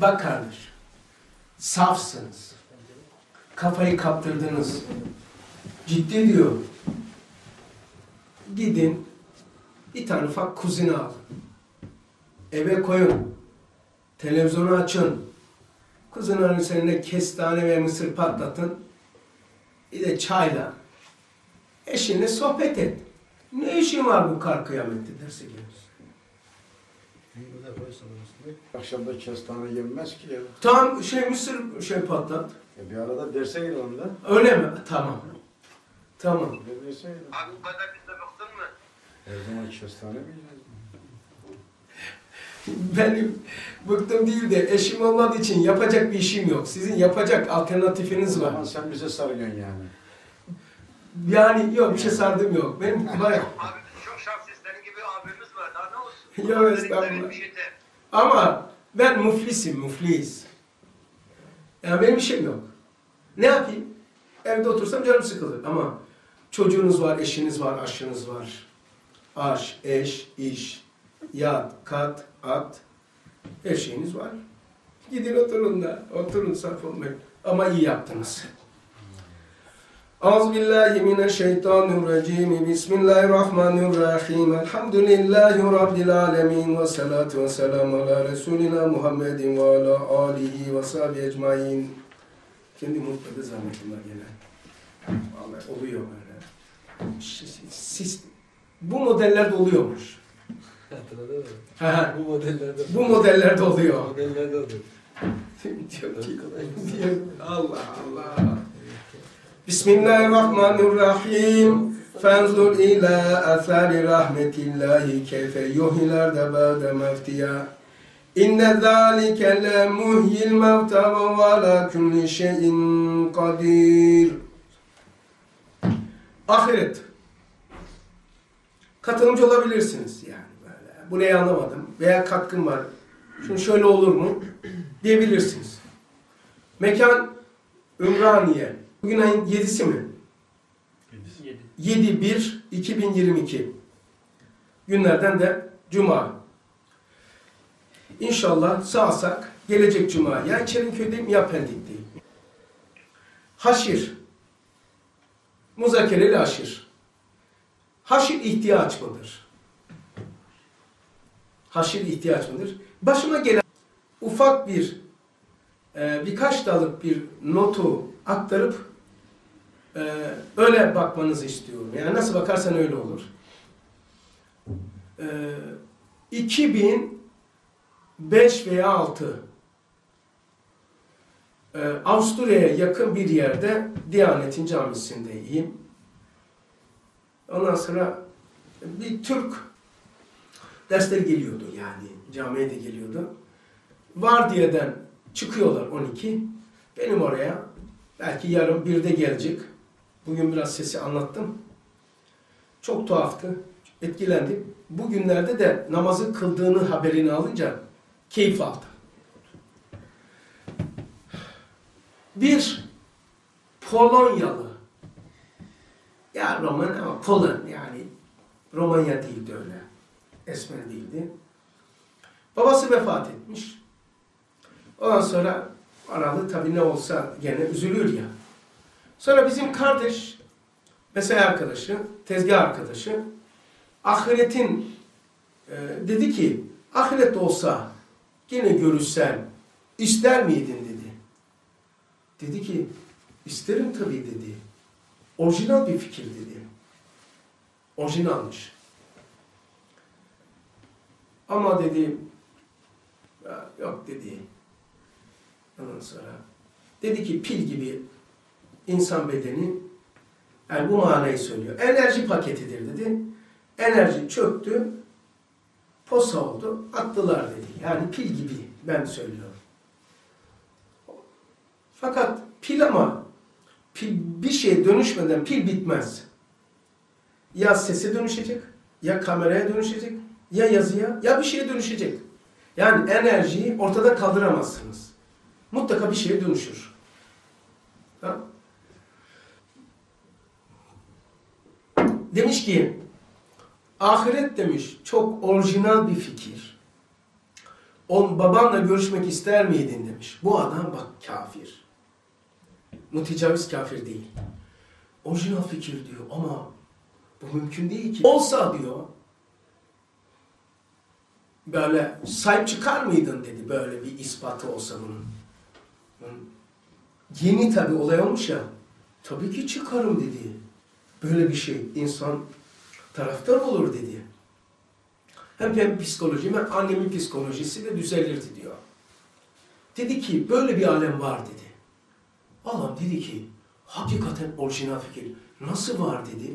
Bak kardeş, safsınız. Kafayı kaptırdınız. Ciddi diyor. Gidin, bir tane ufak kuzine alın. Eve koyun. Televizyonu açın. Kuzinanın üzerine kestane ve mısır patlatın. Bir de çayla. Eşinle sohbet et. Ne işin var bu kar kıyamette derse geliriz. Akşamda kestane yenmez ki ya. Tam mısır patlat. Bir arada derse gel onda. Öyle mi? Tamam. Tamam. Abi bu kadar bizde baktın mı? her zaman kestane mi yiyeceğiz? Benim bıktım değil de eşim olmadığı için yapacak bir işim yok. Sizin yapacak alternatifiniz var. Ama sen bize sargın yani. Yani yok, bir şey sardım yok. Benim bayağı... Abi çok şanslıyız. Senin gibi abimiz var. Daha ne olsun? Yok estağfurullah. Ama ben müflis. Yani benim işim yok. Ne yapayım? Evde otursam canım sıkılır ama çocuğunuz var, eşiniz var, aşınız var. Aş, eş, iş, yat, kat, at, her şeyiniz var. Gidin oturun da, oturun sarf olmayın. Ama iyi yaptınız. Euzubillahimineşşeytanirracim. Bismillahirrahmanirrahim. Elhamdülillahi Rabbil alemin. Ve salatu ve selamu ala Resulina Muhammedin ve ala alihi ve sahbihi ecmain. Kendi mutladı zannettim gene. Vallahi oluyor böyle. Bu modellerde oluyormuş. Hatırladın Ha, mı? bu modellerde oluyor. Modellerde oluyor. Diyor ki, Allah Allah. Bismillahirrahmanirrahim. Fenzur ila athari rahmetillahi keyfe yuhil de ba'de mevtiya. İnne zâlike le muhyil mevta ve ala kulli şeyin kadir. Ahiret. Katılımcı olabilirsiniz yani böyle. Burayı anlamadım veya katkım var. Şunu şöyle olur mu? Diyebilirsiniz. Mekan Ümraniye. Bugün ayın 7'si mi? 7/1/2022. Günlerden de Cuma. İnşallah sağsak gelecek Cuma ya Çerinköy'deyim ya Pendik'teyim. Haşir. Muzakereli haşir. Haşir ihtiyaç mıdır? Haşir ihtiyaç mıdır? Başıma gelen ufak birkaç dalık bir notu aktarıp öyle bakmanızı istiyorum. Yani nasıl bakarsan öyle olur. 2005 veya 6 Avusturya'ya yakın bir yerde Diyanet'in camisindeyim. Ondan sonra bir Türk dersleri geliyordu yani. Camiye de geliyordu. Vardiyeden çıkıyorlar 12. Benim oraya belki yarın 1'de gelecek. Bugün biraz sesi anlattım. Çok tuhaftı. Etkilendim. Bugünlerde de namazı kıldığını haberini alınca keyif aldım. Bir Polonyalı, ya Roman ama Polon yani Romanya değildi öyle. Esmer değildi. Babası vefat etmiş. Ondan sonra aralı tabii ne olsa gene üzülür ya. Sonra bizim kardeş, mesai arkadaşı, tezgah arkadaşı, ahiretin dedi ki, ahiret olsa yine görüşsen ister miydin dedi. Dedi ki, isterim tabii dedi. Orijinal bir fikir dedi. Orijinalmış. Ama dedi, yok dedi. Ondan sonra dedi ki pil gibi insan bedeni, yani bu manayı söylüyor. Enerji paketidir dedi. Enerji çöktü, posa oldu, attılar dedi. Yani pil gibi ben söylüyorum. Fakat pil ama pil bir şeye dönüşmeden pil bitmez. Ya sese dönüşecek, ya kameraya dönüşecek, ya yazıya, ya bir şeye dönüşecek. Yani enerjiyi ortada kaldıramazsınız. Mutlaka bir şeye dönüşür. Tamam? Demiş ki, ahiret demiş çok orijinal bir fikir. Babanla görüşmek ister miydin demiş. Bu adam bak kafir. Mütecaviz kafir değil. Orijinal fikir diyor ama bu mümkün değil ki. Olsa diyor, böyle sahip çıkar mıydın dedi, böyle bir ispatı olsa bunun. Yeni tabi olay olmuş ya, tabii ki çıkarım dedi. Böyle bir şey, insan taraftar olur dedi. Hem psikoloji, hem annemin psikolojisi de düzelirdi diyor. Dedi ki, böyle bir alem var dedi. Adam dedi ki, hakikaten orijinal fikir. Nasıl var dedi.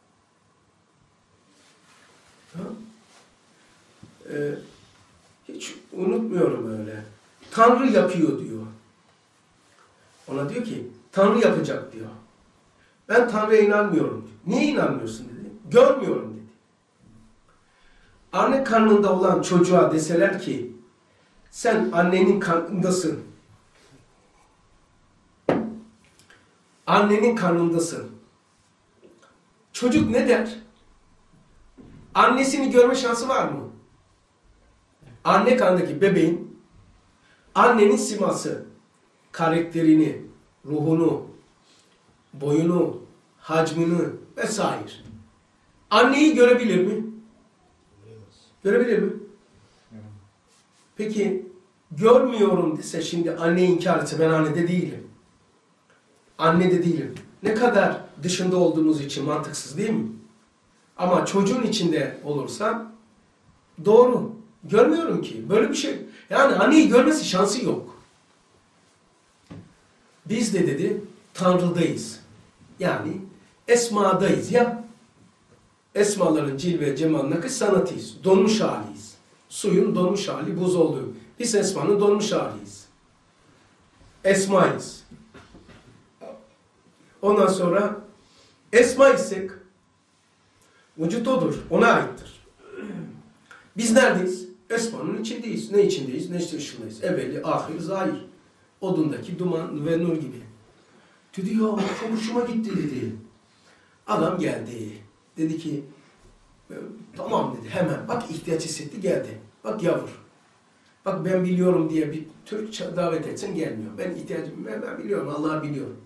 Hiç unutmuyorum öyle. Tanrı yapıyor diyor. Ona diyor ki, Tanrı yapacak diyor. Ben Tanrı'ya inanmıyorum. Niye inanmıyorsun dedi. Görmüyorum dedi. Anne karnında olan çocuğa deseler ki, sen annenin karnındasın. Annenin karnındasın. Çocuk ne der? Annesini görme şansı var mı? Anne karnındaki bebeğin, annenin siması, karakterini, ruhunu, boyunu, hacmini vesaire. Anneyi görebilir mi? Görebilir mi? Peki görmüyorum dese, şimdi anneyi inkar etse, ben annede değilim. Annede değilim. Ne kadar dışında olduğumuz için mantıksız değil mi? Ama çocuğun içinde olursa doğru. Görmüyorum ki. Böyle bir şey. Yani anneyi görmesi şansı yok. Biz de dedi Tanrı'dayız. Yani esmadayız ya. Esmaların cilve cemalındaki sanatıyız. Donmuş haliyiz. Suyun donmuş hali, buz olduğu. Biz esmanın donmuş haliyiz. Esmayız. Ondan sonra esma isek vücut odur. Ona aittir. Biz neredeyiz? Esmanın içindeyiz. Ne içindeyiz? Ne dışındayız? Evveli, ahir, zahir. Odundaki duman ve nur gibi. Dedi ya çok hoşuma gitti dedi. Adam geldi. Dedi ki tamam dedi hemen. Bak ihtiyaç hissetti geldi. Bak yavur. Bak ben biliyorum diye bir Türk davet etsen gelmiyor. Ben ihtiyacım ben biliyorum. Allah biliyorum.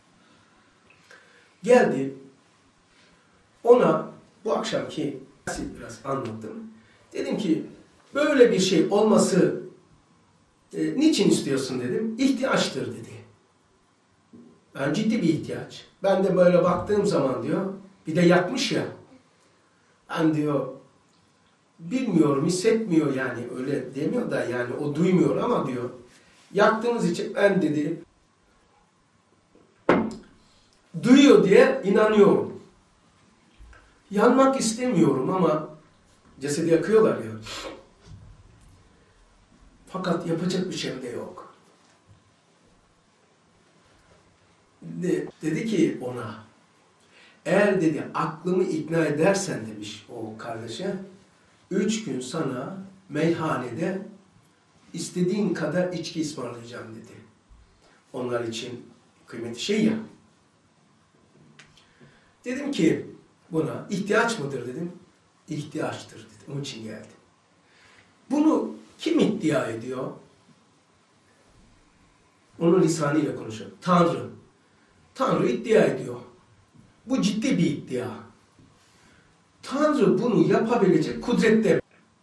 Geldi. Ona bu akşamki biraz anlattım. Dedim ki böyle bir şey olması niçin istiyorsun dedim. İhtiyaçtır dedi. Yani ciddi bir ihtiyaç. Ben de böyle baktığım zaman diyor, bir de yakmış ya. Ben diyor, bilmiyorum, hissetmiyor yani öyle demiyor da yani o duymuyor ama diyor, yaktığımız için ben dedi, duyuyor diye inanıyorum. Yanmak istemiyorum ama cesedi yakıyorlar ya. Fakat yapacak bir şey de yok. Dedi ki ona, eğer dedi aklımı ikna edersen demiş o kardeşe, 3 gün sana meyhanede istediğin kadar içki ısmarlayacağım dedi. Onlar için kıymetli şey ya. Dedim ki buna ihtiyaç mıdır dedim. İhtiyaçtır dedim. Onun için geldim. Bunu kim iddia ediyor? Onun lisanıyla konuşuyor. Tanrı. Tanrı iddia ediyor. Bu ciddi bir iddia. Tanrı bunu yapabilecek kudrette.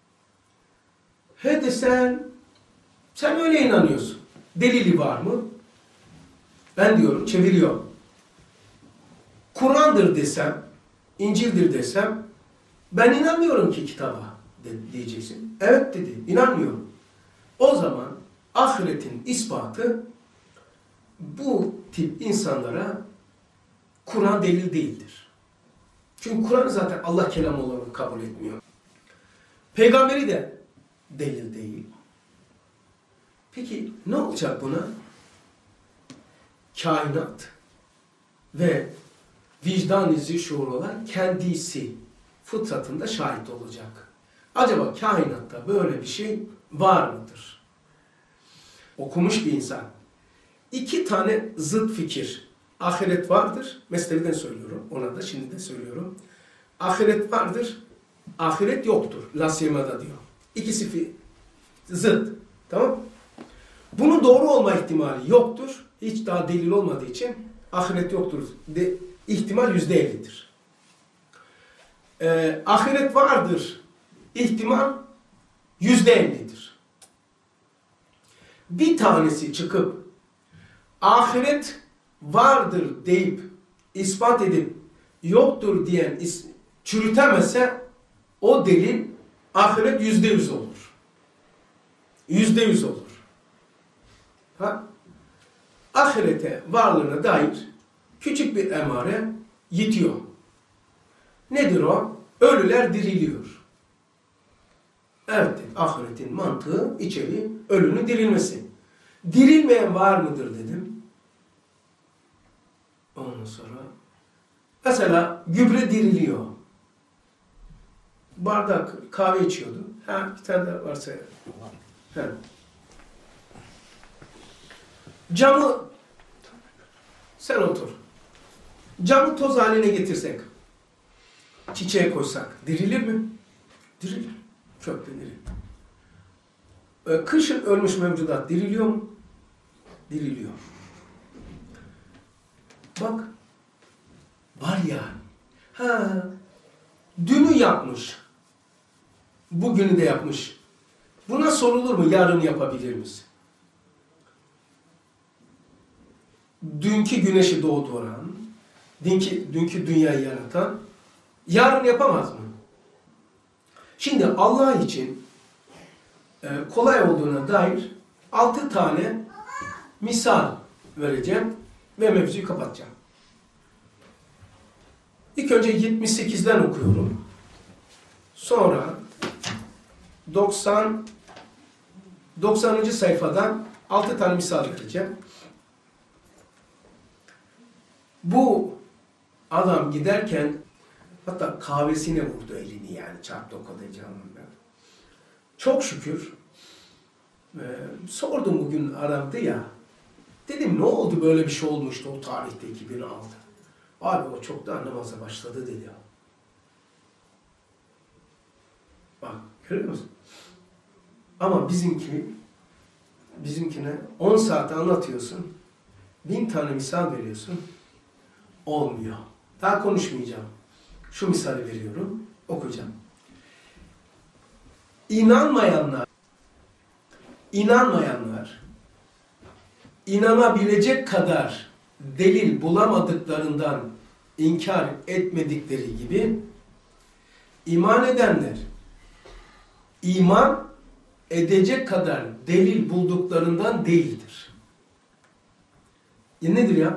He desen, sen öyle inanıyorsun. Delili var mı? Ben diyorum, çeviriyor. Kur'an'dır desem, İncil'dir desem, ben inanmıyorum ki kitaba diyeceksin. Evet dedi, inanmıyorum. O zaman ahiretin ispatı bu tip insanlara Kur'an delil değildir. Çünkü Kur'an zaten Allah kelamı olarak kabul etmiyor. Peygamberi de delil değil. Peki ne olacak buna? Kainat ve vicdan izi şuur olan kendisi fıtratında şahit olacak. Acaba kainatta böyle bir şey var mıdır? Okumuş bir insan. 2 tane zıt fikir. Ahiret vardır. Mesnevi'den söylüyorum. Ona da şimdi de söylüyorum. Ahiret vardır. Ahiret yoktur. Lasyema'da diyor. İkisi zıt. Tamam. Bunun doğru olma ihtimali yoktur. Hiç daha delil olmadığı için ahiret yoktur. İhtimal %50'dir. Ahiret vardır. İhtimal %50'dir. Bir tanesi çıkıp ahiret vardır deyip ispat edip yoktur diyen çürütemezse o delil ahiret %100 olur. %100 olur. Ha? Ahirete varlığına dair küçük bir emare yitiyor. Nedir o? Ölüler diriliyor. Evet, ahiretin mantığı içeriği ölünün dirilmesi. Dirilmeyen var mıdır dedim. Ondan sonra mesela gübre diriliyor. Bardak kahve içiyordu. Ha, bir tane de varsa ha. Camı sen otur. Camı toz haline getirsek, çiçeğe koysak dirilir mi? Dirilir. Kökte dirilir. Kışın ölmüş mevcudat diriliyor mu? Diriliyor. Bak. Var ya. Ha. Dünü yapmış. Bugünü de yapmış. Buna sorulur mu? Yarın yapabilir misin? Dünkü güneşi doğduran, dünkü dünyayı yaratan, yarın yapamaz mı? Şimdi Allah için kolay olduğuna dair 6 tane misal vereceğim ve mevzuyu kapatacağım. İlk önce 78'den okuyorum. Sonra 90. sayfadan 6 tane misal vereceğim. Bu adam giderken hatta kahvesine vurdu elini, yani çarptı o kadar canından. Çok şükür sordum, bugün aradı ya. Dedim ne oldu, böyle bir şey olmuştu o tarihte 2006. Abi o çoktan namaza başladı dedi ya. Bak görüyor musun? Ama bizimkine 10 saat anlatıyorsun. 1000 tane misal veriyorsun. Olmuyor. Daha konuşmayacağım. Şu misali veriyorum. Okuyacağım. İnanmayanlar inanabilecek kadar delil bulamadıklarından inkar etmedikleri gibi iman edenler iman edecek kadar delil bulduklarından değildir. Nedir ya?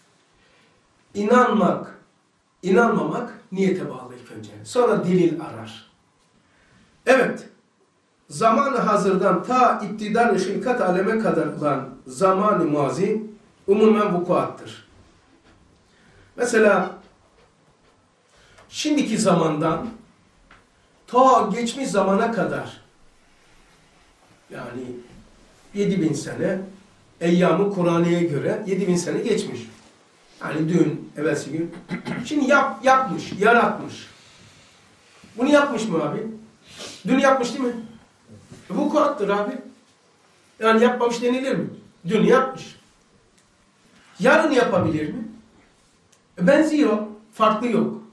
İnanmamak niyete bağlı ilk önce. Sonra delil arar. Evet, zamanı hazırdan ta iptidar-ı hilkat aleme kadar olan zaman-ı mazi umumen vukuattır. Mesela şimdiki zamandan ta geçmiş zamana kadar, yani 7000 sene Eyyam-ı Kur'an'ya göre 7000 sene geçmiş. Yani dün, evvelsi gün. Şimdi yapmış, yaratmış. Bunu yapmış mı abi? Dün yapmış değil mi? Vukuattır abi. Yani yapmamış denilir mi? Dün yapmış. Yarın yapabilir mi? Benziyor, farklı yok.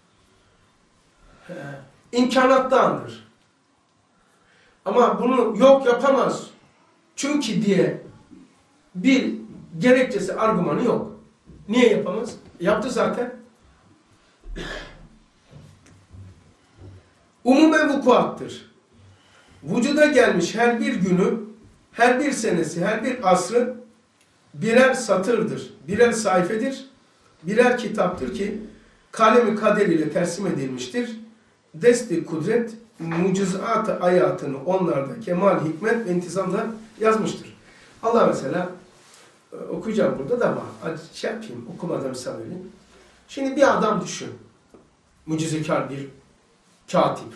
İmkanattandır. Ama bunu yok yapamaz. Çünkü diye bir gerekçesi, argümanı yok. Niye yapamaz? Yaptı zaten. Umumen vukuattır. Vücuda gelmiş her bir günü, her bir senesi, her bir asrı birer satırdır, birer sayfedir, birer kitaptır ki kalemi kader ile tersim edilmiştir. Desti kudret, mucizat-ı hayatını onlarda kemal, hikmet ve intizamla yazmıştır. Allah mesela, okuyacağım burada da ama hadi şey yapayım, okumadan misal vereyim. Şimdi bir adam düşün, mucizekar bir katip.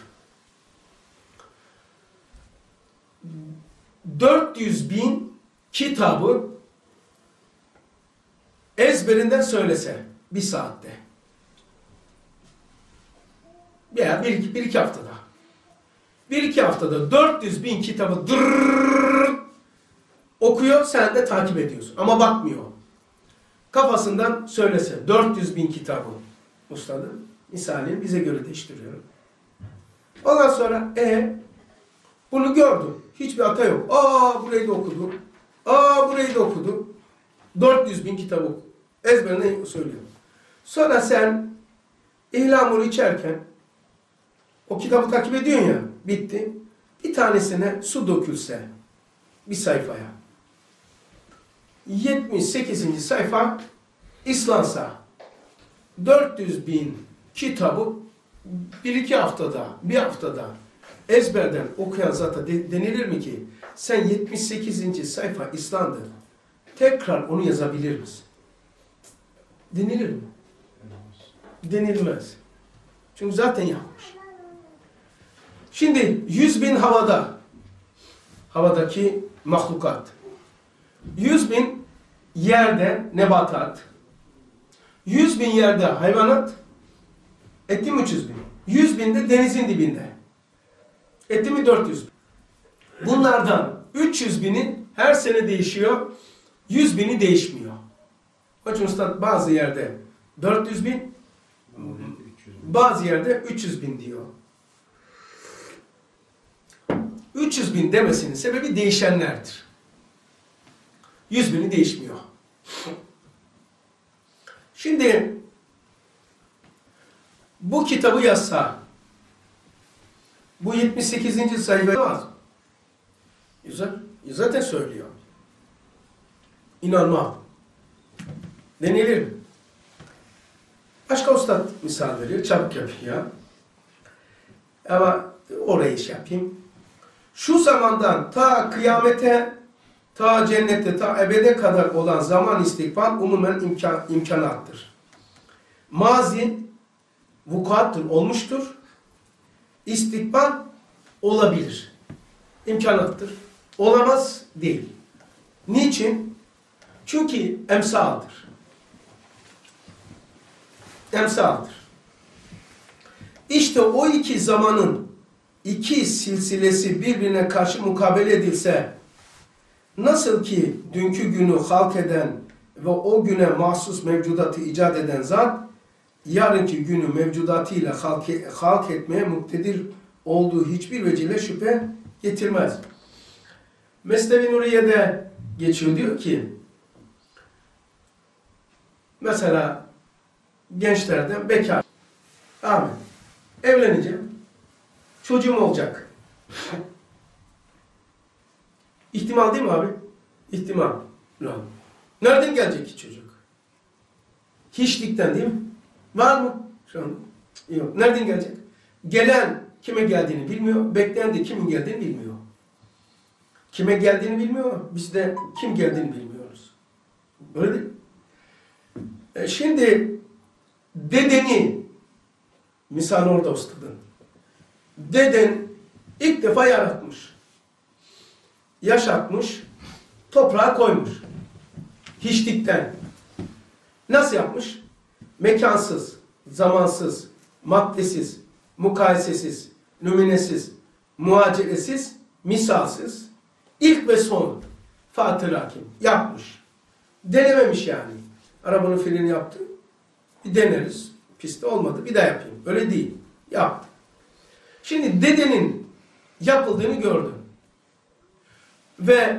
400.000 kitabı ezberinden söylese bir saatte veya bir iki haftada 1-2 haftada 400 bin kitabı okuyor, sen de takip ediyorsun. Ama bakmıyor. Kafasından söylese 400 bin kitabı ustadım. Misali bize göre değiştiriyorum. Ondan sonra bunu gördüm. Hiçbir hata yok. Burayı da okudu. Burayı da okudu. 400 bin kitabı ezberine söylüyor. Sonra sen İhlamur'u içerken o kitabı takip ediyorsun ya, bitti. Bir tanesine su dökülse bir sayfaya, 78. sayfa ıslansa 400 bin kitabı 1-2 haftada, bir haftada ezberden okuyan zata denilir mi ki sen 78. sayfa ıslandı, tekrar onu yazabilir misin? Denilir mi? Denilmez. Çünkü zaten yapmış. Şimdi 100 bin havadaki mahlukat, 100 bin yerde nebatat, 100 bin yerde hayvanat, etti mi 300 bin? 100 bin de denizin dibinde. Etti mi 400 bin? Bunlardan 300 bini her sene değişiyor, 100 bini değişmiyor. Onun için usta bazı yerde 400 bin, bazı yerde 300 bin diyor. 300 bin demesinin sebebi değişenlerdir. 100 bini değişmiyor. Şimdi bu kitabı yazsa, bu 78. sayfa var. Zaten söylüyor. İnanmam. Denilir mi? Başka ustad misal veriyor. Çabuk yapıyor. Ama orayı iş yapayım. Şu zamandan ta kıyamete, ta cennete, ta ebede kadar olan zaman istikbal umumen imkanattır. Mazi vukuattır, olmuştur. İstikbal olabilir. İmkanattır. Olamaz değil. Niçin? Çünkü emsaldır. Emsaldır. İşte o iki zamanın iki silsilesi birbirine karşı mukabele edilse, nasıl ki dünkü günü halk eden ve o güne mahsus mevcudatı icat eden zat, yarınki günü mevcudatıyla halk etmeye muktedir olduğu hiçbir vecihle şüphe getirmez. Mesnevi Nuriye'de geçiyor, diyor ki, mesela gençlerden bekar, amin, evleneceğim, çocuğum olacak. İhtimal değil mi abi? İhtimal. Nereden gelecek ki çocuk? Hiçlikten değil mi? Var mı? Şu anda. Yok. Nereden gelecek? Gelen kime geldiğini bilmiyor, bekleyen de kimin geldiğini bilmiyor. Kime geldiğini bilmiyor, biz de kim geldiğini bilmiyoruz. Öyle değil mi? Şimdi dedeni, misal orada ustadın, deden ilk defa yaratmış, yaşatmış, toprağa koymuş. Hiçlikten. Nasıl yapmış? Mekansız, zamansız, maddesiz, mukayesesiz, nümunesiz, muacelesiz, misalsiz, ilk ve son Fatih Hakim yapmış. Denememiş yani. Arabanın filini yaptı. Bir deneriz. Pistte olmadı. Bir daha yapayım. Öyle değil. Yaptı. Şimdi dedenin yapıldığını gördü. Ve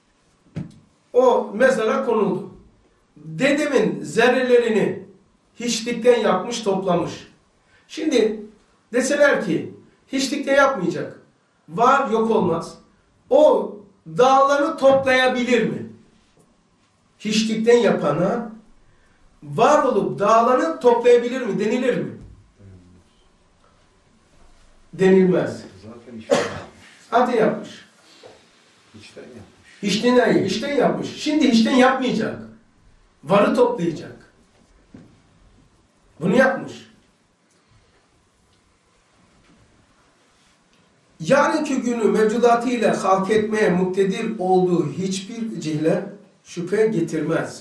o mezara konuldu. Dedemin zerrelerini hiçlikten yapmış, toplamış. Şimdi deseler ki hiçlikte yapmayacak. Var, yok olmaz. O dağları toplayabilir mi? Hiçlikten yapana var olup dağları toplayabilir mi? Denilir mi? Denilmez. Zaten işte Hadi yapmış. içten yapmış. Hiçten yapmış. Şimdi hiçten yapmayacak. Varı toplayacak. Bunu yapmış. Yarınki günü mevcudatıyla halk etmeye muktedir olduğu hiçbir cihle şüphe getirmez.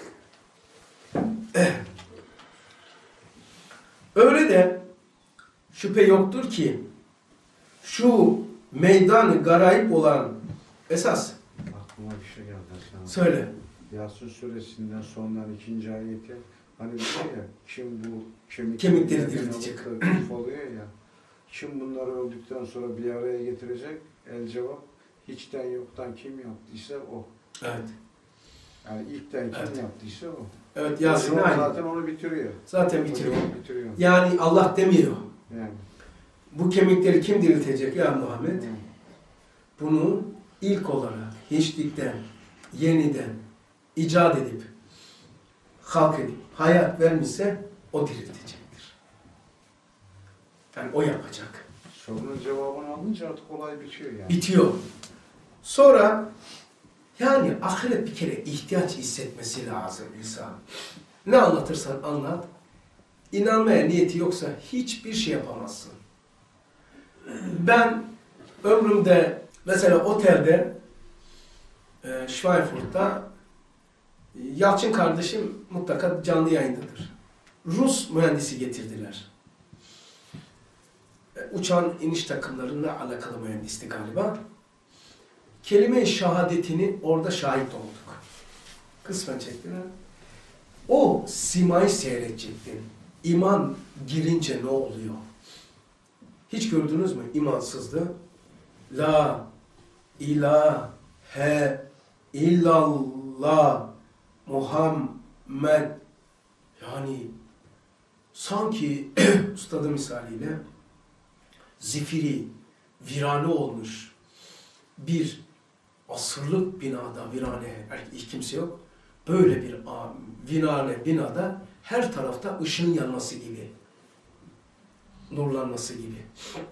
Öyle de şüphe yoktur ki şu meydan-ı garayip olan esas. Aklıma bir şey geldi sana. Söyle. Yasin suresinden sondan 2. ayeti hani diyor ya kim bu Kemikleri yerden diriltecek. alıp da üf oluyor ya. Kim bunları öldükten sonra bir araya getirecek? El cevap hiçten yoktan kim yaptıysa o. Evet. Yani ilkten kim Evet. yaptıysa o. Evet, Yasin'e O aynı. zaten onu bitiriyor. Zaten bitiriyor. O bitiriyor. Yani Allah demiyor. Yani. Bu kemikleri kim diriltecek ya Muhammed? Hı. Bunu ilk olarak hiçlikten, yeniden icat edip, halk edip, hayat vermişse o diriltecektir. Yani o yapacak. Sorunun cevabını alınca artık olay bitiyor yani. Bitiyor. Sonra yani ahiret bir kere ihtiyaç hissetmesi lazım insan. Ne anlatırsan anlat. İnanmaya niyeti yoksa hiçbir şey yapamazsın. Ben ömrümde mesela otelde Schweinfurt'ta Yalçın kardeşim mutlaka canlı yayındadır. Rus mühendisi getirdiler. Uçağın iniş takımlarıyla alakalı mühendisti galiba. Kelime-i şehadetini orada şahit olduk. Kısmen çektiler. O simayı seyredecektin. İman girince ne oluyor? Hiç gördünüz mü imansızlığı? La ilahe illallah Muhammed, yani sanki ustadı misaliyle zifiri, virane olmuş bir asırlık binada, virane, hiç kimse yok. Böyle bir virane binada her tarafta ışığın yanması gibi, nurlanması gibi.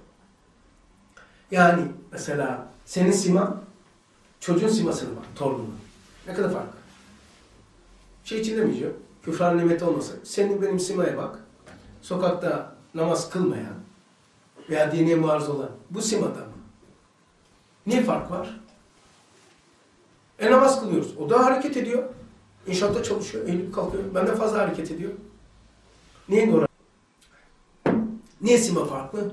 Yani mesela senin siman, çocuğun simasına bak, torunun. Ne kadar fark var? Şey için demeyeceğim, küfran nimeti olmasa. Senin benim simaya bak, sokakta namaz kılmayan veya dine maruz olan bu simada mı? Ne fark var? Namaz kılıyoruz. O da hareket ediyor. İnşaatta çalışıyor, eğilip kalkıyor. Benden fazla hareket ediyor. Niye doğru? Niye sima farklı?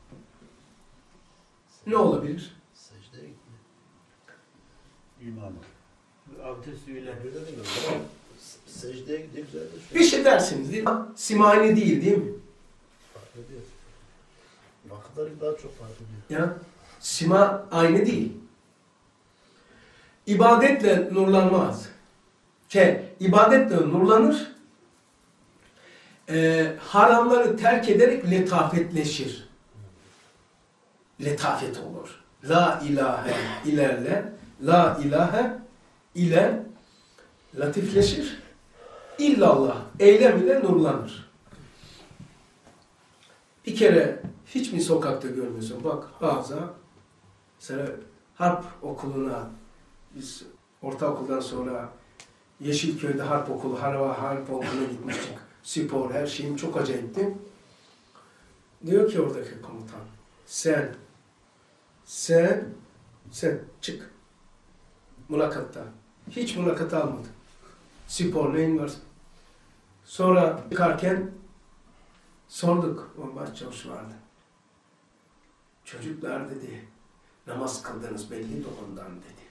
Ne olabilir? Secdeye gitme. İmanı. Abdest üyeler. Secdeye gidip zaten Bir şey dersiniz değil mi? Sima aynı değil mi? fark ediyor. Vakıtları daha çok fark ediyor. Ya, sima aynı değil. İbadetle nurlanmaz. İbadetle nurlanır, haramları terk ederek letafetleşir. Letafet olur. La ilahe ilerle, la ilahe ile latifleşir. İllallah eylem ile nurlanır. Bir kere hiç mi sokakta görmüyorsun? Bak bazen mesela harp okuluna, biz ortaokuldan sonra Yeşilköy'de harp okulu, harp okuluna gitmiştik. Spor, her şeyim çok acayipti. Diyor ki oradaki komutan, sen çık. Mülakatta. Hiç mülakat almadı. Spor neyin var? Sonra çıkarken sorduk, o başçavuş vardı. Çocuklar dedi, namaz kıldınız belli de ondan dedi.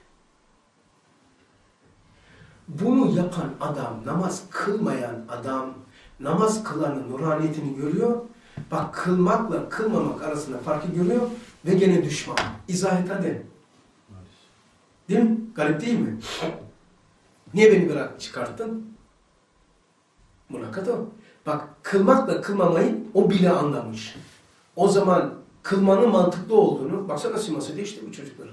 Bunu yapan adam, namaz kılmayan adam, namaz kılanın nuraniyetini görüyor. Bak kılmakla kılmamak arasında farkı görüyor ve gene düşman. İzah et hadi. Değil mi? Garip değil mi? Niye beni bırak çıkarttın? Mülakat o. Bak kılmakla kılmamayı o bile anlamış. O zaman kılmanın mantıklı olduğunu, baksana siması değişti bu çocukların.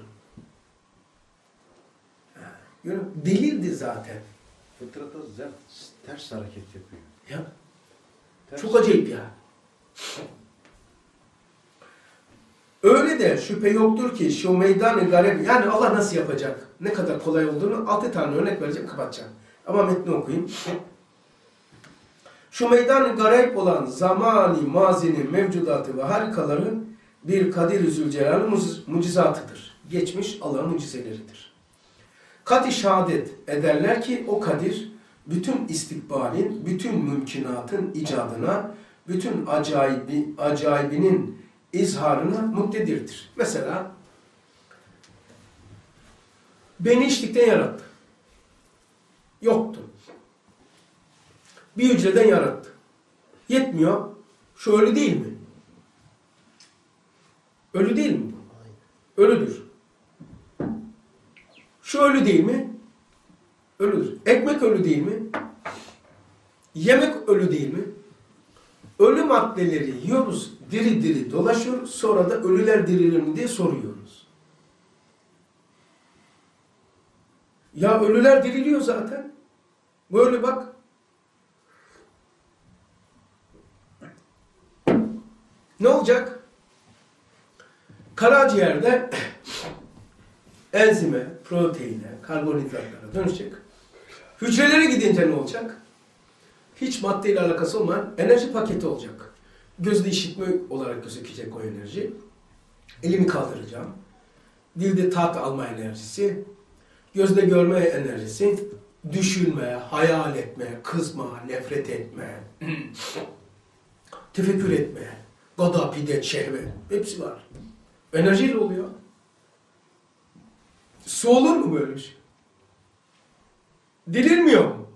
Delildi zaten. Fıtrata ters hareket yapıyor. Ya. Ters. Çok acayip ya. Öyle de şüphe yoktur ki şu meydan-ı garip, yani Allah nasıl yapacak, ne kadar kolay olduğunu 6 tane örnek vereceğim, kapatacağım. Ama metni okuyayım. Şu meydan-ı garip olan zamani, mazinin, mevcudatı ve harikaları bir Kadir-i Zülcelal'ın mucizatıdır. Geçmiş Allah'ın mucizeleridir. Kat-i şehadet ederler ki o Kadir bütün istikbalin, bütün mümkünatın icadına bütün acayibinin izharına muktedirdir. Mesela beni hiçlikten yarattı. Yoktu. Bir hücreden yarattı. Yetmiyor. Şu ölü değil mi? Ölü değil mi bu? Ölüdür. Şu ölü değil mi? Ölüdür. Ekmek ölü değil mi? Yemek ölü değil mi? Ölü maddeleri yiyoruz, diri diri dolaşıyoruz. Sonra da ölüler dirilir mi diye soruyoruz. Ya ölüler diriliyor zaten. Böyle bak. Ne olacak? Karaciğerde enzime, proteine, karbonhidratlara dönüşecek. Hücrelere gidince ne olacak? Hiç maddeyle alakası olmayan enerji paketi olacak. Gözde işitme olarak gözükecek o enerji. Elimi kaldıracağım. Dilde tat alma enerjisi, gözde görme enerjisi, düşünme, hayal etme, kızma, nefret etme, tefekkür etme, gadap, hiddet, şehvet, hepsi var. Enerjiyle oluyor. Su olur mu böyle bir şey? Dirilmiyor mu?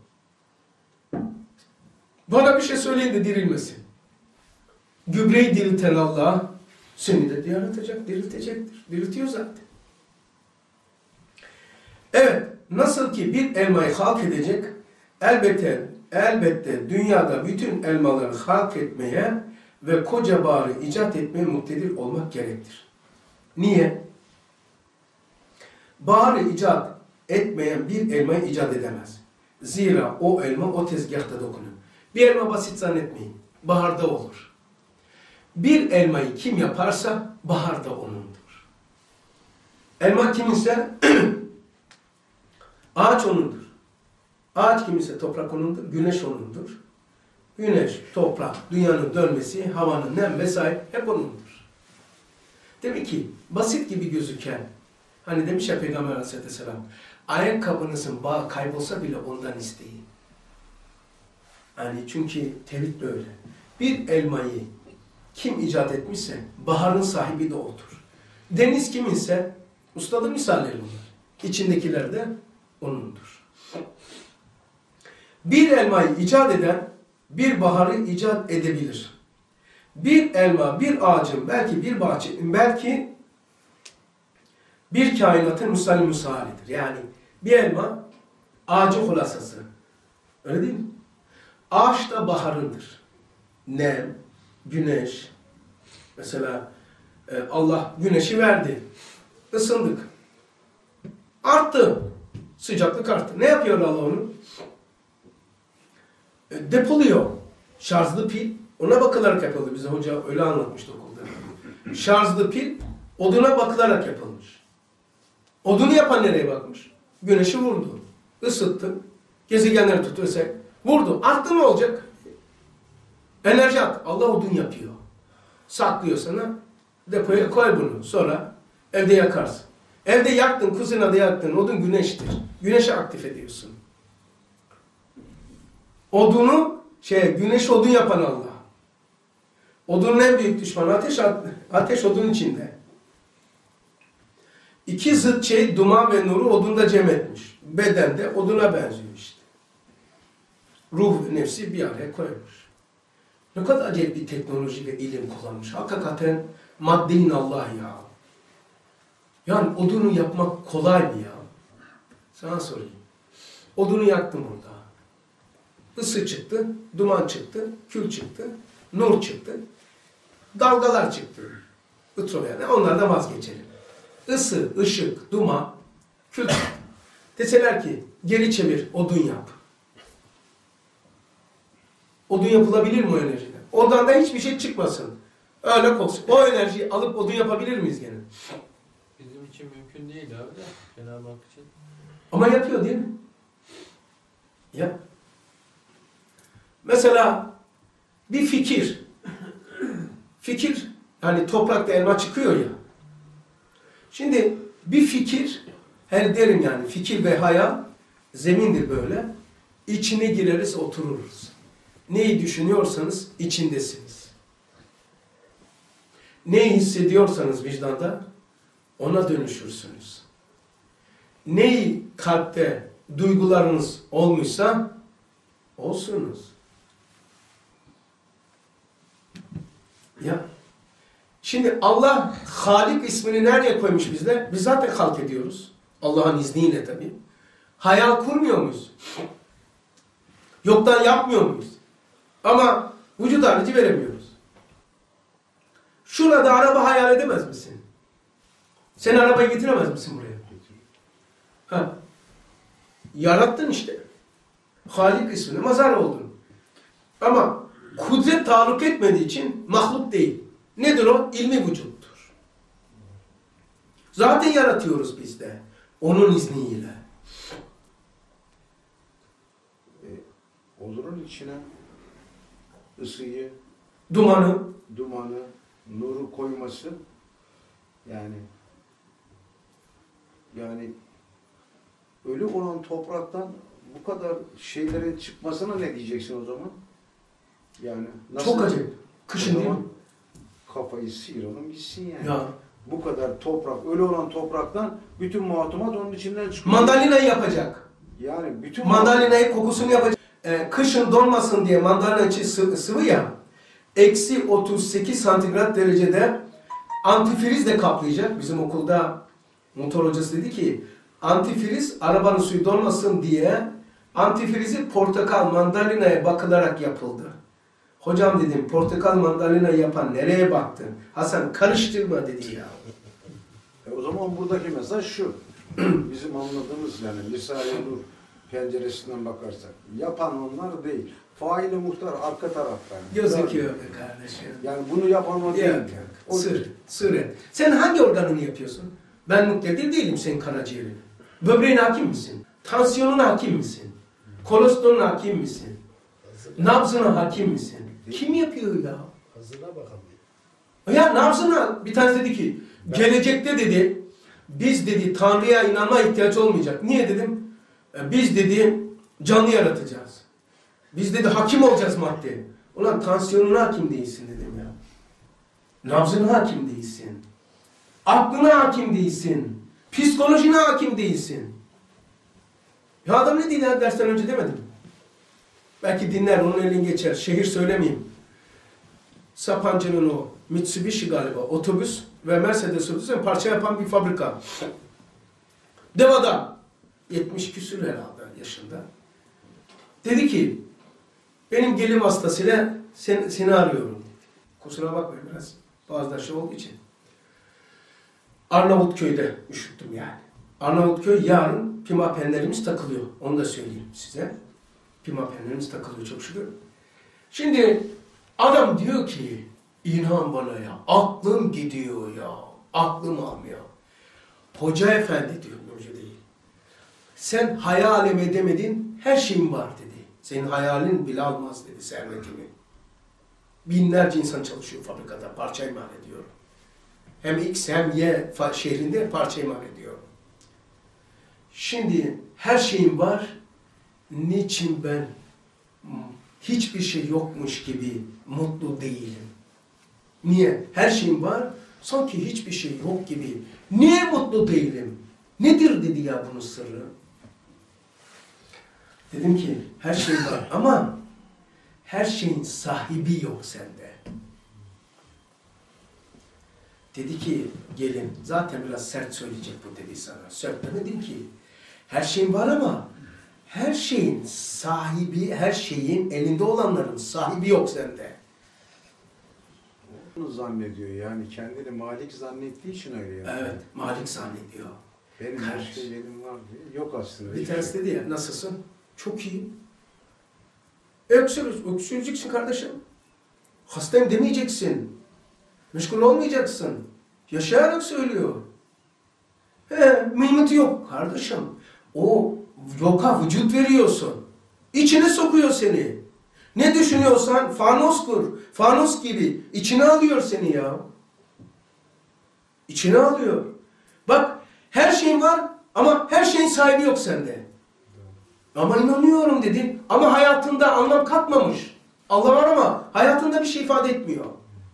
Bana bir şey söyleyin de dirilmesin. Gübreyi dirilten Allah seni de yaratacak, diriltecektir. Diriltiyor zaten. Evet, nasıl ki bir elmayı halk edecek, elbette dünyada bütün elmaları halk etmeye ve koca baharı icat etmeye muktedir olmak gerektir. Niye? Baharı icat etmeyen bir elmayı icat edemez. Zira o elma o tezgahta dokunur. Bir elma basit zannetmeyin. Baharda olur. Bir elmayı kim yaparsa baharda onundur. Elma kiminse ağaç onundur. Ağaç kiminse toprak onundur. Güneş onundur. Güneş, toprak, dünyanın dönmesi, havanın nem vesaire hep onundur. Demek ki basit gibi gözüken, hani demiş ya Peygamber Aleyhisselam, ayakkabınızın bağı kaybolsa bile ondan isteyin. Yani çünkü tevhid böyle. Bir elmayı kim icat etmişse baharın sahibi de odur. Deniz kiminse ustalık misalleri bunlar. İçindekiler de onundur. Bir elmayı icat eden bir baharı icat edebilir. Bir elma, bir ağacın, belki bir bahçenin, belki bir kainatın musalidir. Yani bir elma ağacın hulasası. Öyle değil mi? Ağaç da baharındır. Nem, güneş. Mesela Allah güneşi verdi. Isındık. Arttı. Sıcaklık arttı. Ne yapıyor Allah onu? Depoluyor. Şarjlı pil. Ona bakılarak yapıldı. Bize hoca öyle anlatmıştı okulda. Şarjlı pil oduna bakılarak yapılmış. Odunu yapan nereye bakmış? Güneşi vurdu. Isıttı. Gezegenleri tutuyorsak vurdu. Arttı ne olacak? Enerji at. Allah odun yapıyor. Saklıyor sana. Depoya koy bunu. Sonra evde yakarsın. Evde yaktın, kuzinada yaktın. Odun güneştir. Güneşi aktif ediyorsun. Odunu, güneş odun yapan Allah. Odunun en büyük düşmanı ateş odun içinde. İki zıt şey, duman ve nuru odunda cem etmiş. Bedende oduna benziyor işte. Ruh ve nefsi bir araya koymuş. Ne kadar acayip bir teknoloji ve ilim kullanmış. Hakikaten maddeyin Allah ya. Yani odunu yapmak kolay mı ya? Sana sorayım. Odunu yaktım burada. Isı çıktı, duman çıktı, kül çıktı, nur çıktı, dalgalar çıktı. Yani onlardan vazgeçelim. Isı, ışık, duman, kül çıktı. Deseler ki geri çevir, odun yap. Odun yapılabilir mi o enerjiden? Oradan da hiçbir şey çıkmasın. Öyle olsun. O enerjiyi alıp odun yapabilir miyiz gene? Bizim için mümkün değil abi de Cenab-ı Hak için. Ama yapıyor değil mi? Ya. Mesela bir fikir. Fikir, hani toprakta elma çıkıyor ya. Şimdi bir fikir, her derim yani fikir ve hayal zemindir böyle. İçine gireriz, otururuz. Neyi düşünüyorsanız içindesiniz. Neyi hissediyorsanız vicdanda ona dönüşürsünüz. Neyi kalpte duygularınız olmuşsa olsunuz. Ya şimdi Allah Halik ismini nereye koymuş bizde? Biz zaten halk ediyoruz. Allah'ın izniyle tabii. Hayal kurmuyor muyuz? Yoktan yapmıyor muyuz? Ama vücut harici veremiyoruz. Şurada araba hayal edemez misin? Sen arabayı getiremez misin buraya? Ha. Yarattın işte. Halik ismini mazhar oldun. Ama kudret taluk etmediği için mahluk değil. Nedir o? İlmi vücuttur. Zaten yaratıyoruz biz de. Onun izniyle. Olurun içine ısıyı, Dumanı, dumanı, nuru koyması yani ölü olan topraktan bu kadar şeylerin çıkmasına ne diyeceksin o zaman? Yani nasıl? çok acayip. Kışın değil mi? Kafayı sıyıralım gitsin yani. Ya. Bu kadar toprak, ölü olan topraktan bütün muhatumat onun içinden çıkıyor. Mandalinayı yapacak. Yani bütün Mandalinayı kokusunu yapacak. Kışın donmasın diye mandalina içi sıvı ya. Eksi 38 santigrat derecede antifrizle kaplayacak. Bizim okulda motor hocası dedi ki antifriz arabanın suyu donmasın diye antifrizi portakal mandalinaya bakılarak yapıldı. Hocam dedim portakal mandalina yapan nereye baktın? Hasan karıştırma dedi ya. O zaman buradaki mesaj şu. Bizim anladığımız yani Risale-i Nur penceresinden bakarsak. Yapan onlar değil. Faili muhtar arka taraftan. Gözüküyor be kardeşim. Yani bunu yapan o değil. Yok yok. Sır et. Sen hangi organını yapıyorsun? Ben muktedir değilim senin karaciğerin. Böbreğin hakim misin? Tansiyonun hakim misin? Kolesterolün hakim misin? Nabzına hakim misin? Kim yapıyor ya? Hazırına bakalım. Ya nabzına bir tanesi dedi ki gelecekte dedi biz dedi Tanrı'ya inanma ihtiyaç olmayacak. Niye dedim? Biz dedi canlı yaratacağız. Biz dedi hakim olacağız maddeye. Ulan tansiyonuna hakim değilsin dedim ya. Nabzına hakim değilsin. Aklına hakim değilsin. Psikolojine hakim değilsin. Ya adam ne dedi dersten önce demedim. Belki dinler onun elini geçer. Şehir söylemeyeyim. Sapancı'nın o Mitsubishi galiba otobüs ve Mercedes otobüsü parça yapan bir fabrika. Dev adam. 70 küsür herhalde yaşında. Dedi ki benim gelim hastasıyla seni arıyorum dedi. Kusura bakmayın biraz bazıları olduğu için. Arnavutköy'de üşüttüm yani. Arnavutköy yarın pimapenlerimiz takılıyor. Onu da söyleyeyim size. Pimapenlerimiz takılıyor çok şükür. Şimdi adam diyor ki inan bana ya aklım gidiyor ya. Aklım almıyor. Hoca efendi diyor Nurcu değil. Sen hayal edemedin her şeyin var dedi. Senin hayalin bile almaz dedi servetimi. Binlerce insan çalışıyor fabrikada parça imal ediyor. Hem X hem Y şehrinde parça imal ediyor. Şimdi her şeyim var. Niçin ben hiçbir şey yokmuş gibi mutlu değilim? Niye? Her şeyim var. Sanki hiçbir şey yok gibi. Niye mutlu değilim? Nedir dedi ya bunun sırrı? Dedim ki her şey var ama her şeyin sahibi yok sende. Dedi ki gelin zaten biraz sert söyleyecek bu dedi sana. Söylemedim ki her şeyin var ama her şeyin sahibi, her şeyin elinde olanların sahibi yok sende. Bunu zannediyor yani kendini malik zannettiği için öyle yani. Evet, malik zannediyor. Benim Kardeş. her şeyim var diye. Yok aslında. Bir tanesi dedi ya, nasılsın? Çok iyi. Öksüreceksin kardeşim. Hastayım demeyeceksin. Meşgul olmayacaksın. Yaşayarak söylüyor. Mıymıtı yok kardeşim. O yoka vücut veriyorsun. İçine sokuyor seni. Ne düşünüyorsan fanos kur. Fanos gibi içine alıyor seni ya. İçine alıyor. Bak her şeyin var ama her şeyin sahibi yok sende. Ama inanıyorum dedi. Ama hayatında anlam katmamış. Allah var ama hayatında bir şey ifade etmiyor.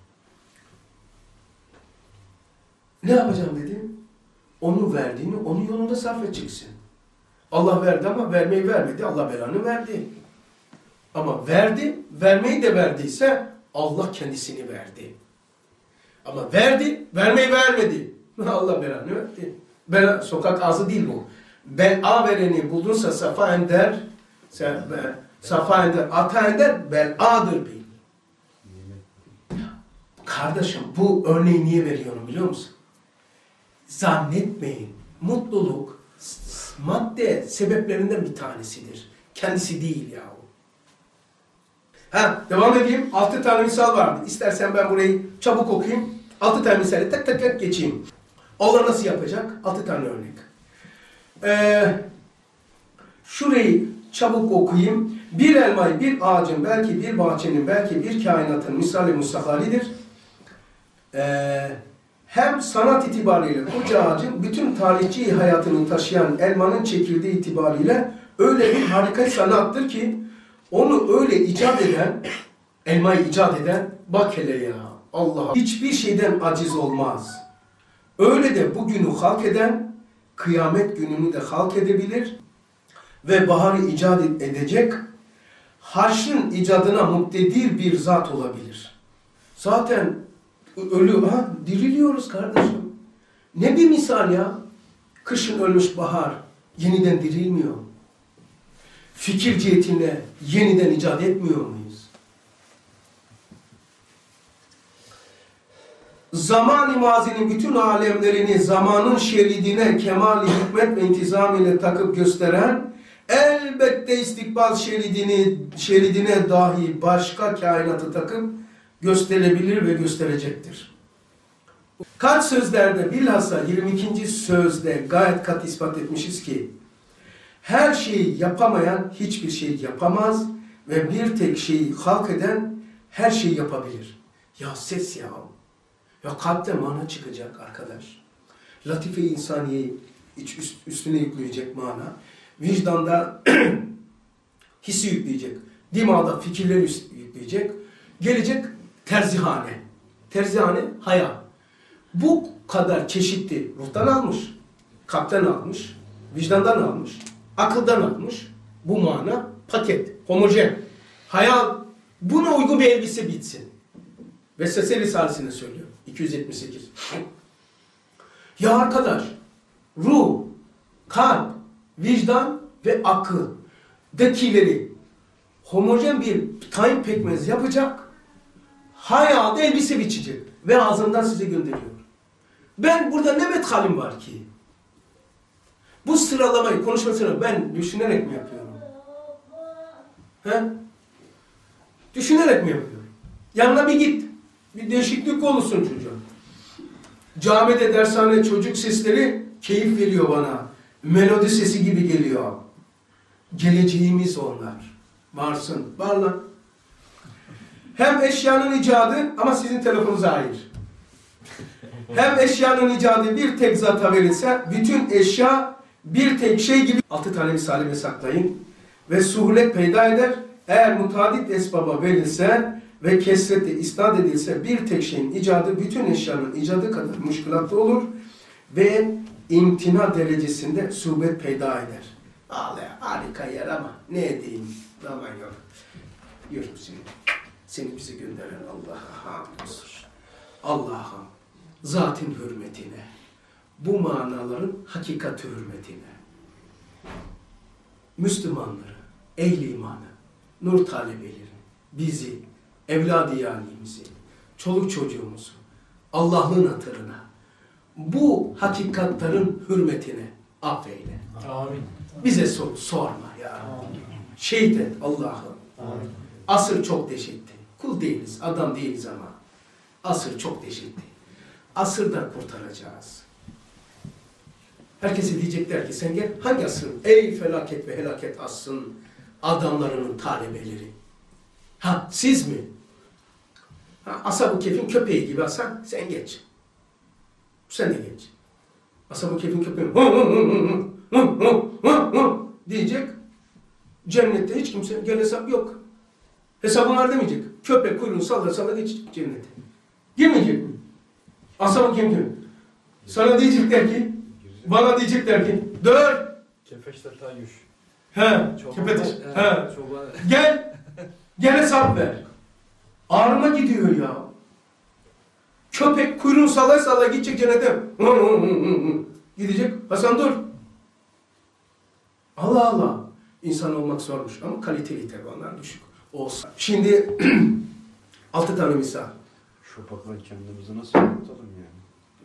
Ne yapacağım dedi? Onu verdiğini onun yolunda sarf edeceksin. Allah verdi ama vermeyi vermedi. Allah belanı verdi. Ama verdi, vermeyi de verdiyse Allah kendisini verdi. Ama verdi, vermeyi vermedi. Allah belanı verdi. Sokak ağzı değil bu. Bel'a vereni buldunsa safa ender, safa ender, ata ender, bel'adır bil. Kardeşim bu örneği niye veriyorum biliyor musun? Zannetmeyin. Mutluluk madde sebeplerinden bir tanesidir. Kendisi değil yahu. Devam edeyim. 6 tane misal vardı. İstersen ben burayı çabuk okuyayım. 6 tane misali tek tek geçeyim. Allah nasıl yapacak? 6 tane örnek. Şurayı çabuk okuyayım. Bir elmayı, bir ağacın, belki bir bahçenin, belki bir kainatın misali mustahalidir. Hem sanat itibariyle koca ağacın bütün tarihçi hayatını taşıyan elmanın çekirdeği itibariyle öyle bir harika sanattır ki onu öyle icat eden, elmayı icat eden, bak hele ya Allah hiçbir şeyden aciz olmaz. Öyle de bugünü halk eden, kıyamet gününü de halk edebilir ve baharı icat edecek, haşrın icadına muktedir bir zat olabilir. Zaten diriliyoruz kardeşim. Ne bir misal ya. Kışın ölmüş bahar yeniden dirilmiyor. Fikir cihetine yeniden icat etmiyor muyuz? Zaman-ı mazinin bütün alemlerini zamanın şeridine kemal-i hikmet ve intizam ile takıp gösteren, elbette istikbal şeridine dahi başka kainatı takıp gösterebilir ve gösterecektir. Kaç sözlerde bilhassa 22. sözde gayet kat ispat etmişiz ki her şeyi yapamayan hiçbir şey yapamaz ve bir tek şeyi halk eden her şeyi yapabilir. Ya ses ya. Ya kalpte mana çıkacak arkadaş. Latife-i insaniyeyi üstüne yükleyecek mana. Vicdanda hissi yükleyecek. Dimağda fikirleri yükleyecek. Gelecek terzihane. Terzihane hayal. Bu kadar çeşitli ruhtan almış, kalpten almış, vicdandan almış, akıldan almış. Bu mana paket, homojen. Hayal, buna uygun bir elbise bitsin. Vesvese Risalesi'ne söylüyor. 278. Ya arkadaş, ruh, kalp, vicdan ve akıldakileri homojen bir tayin pekmez yapacak, hayalde elbise biçecek ve ağzından size gönderiyor. Ben burada ne methalim var ki? Bu sıralamayı, konuşma sıralamayı ben düşünerek mi yapıyorum? He? Düşünerek mi yapıyorum? Yanına bir git. Bir değişiklik olursun çocuğa. Camide, dershane, çocuk sesleri keyif veriyor bana. Melodi sesi gibi geliyor. Geleceğimiz onlar. Varsın. Var lan. Hem eşyanın icadı ama sizin telefonunuza hayır. Hem eşyanın icadı bir tek zata verilse bütün eşya bir tek şey gibi 6 tane misalimi saklayın. Ve suhulet peyda eder. Eğer mutadit esbaba verilse ve kesrette isnat edilse bir tek şeyin icadı bütün eşyanın icadı kadar müşkülatlı olur ve imtina derecesinde suhbet peyda eder. Ağlaya harika yer ama ne edeyim zaman yok. Yürü seni bize gönderen Allah'a hamd olsun. Allah'ım zatın hürmetine, bu manaların hakikati hürmetine, Müslümanları, ehli imanı, nur talebeleri, bizi, evlad-ı yâlimizi, çoluk çocuğumuzu, Allah'ın hatırına, bu hakikatların hürmetine affeyle. Amin. Bize sorma ya. Amin. Şehit et Allah'ım. Asır çok deşitti. Kul değiliz, adam değiliz ama asır çok deşitti. Asırdan kurtaracağız. Herkese diyecekler ki sen gel hangi asır? Ey felaket ve helaket asrın adamlarının talebeleri. Ha siz mi? Ha, Ashab-ı Kehf'in köpeği gibi Hasan sen geç. Sen de geç. Ashab-ı Kehf'in köpeği diyecek. Cennette hiç kimse gel hesap yok. Hesabını var demeyecek. Köpek kuyruğunu salla salla geçecek cennete. Girmeyecek mi? Asabı kim? Sana diyecekler ki, bana diyecekler ki, dön. Kefeşte tayyuş. He, Çoban- kepetiş. He, He. çoban- Gel hesap ver. Ağrıma gidiyor ya. Köpek kuyruğunu sallaya sallaya gidecek cennete. Gidecek. Hasan dur. Allah Allah. İnsan olmak zormuş ama kaliteli tabii onlar düşük. Olsa. Şimdi 6 tane misal. Şopakla kendimizi nasıl unutalım yani?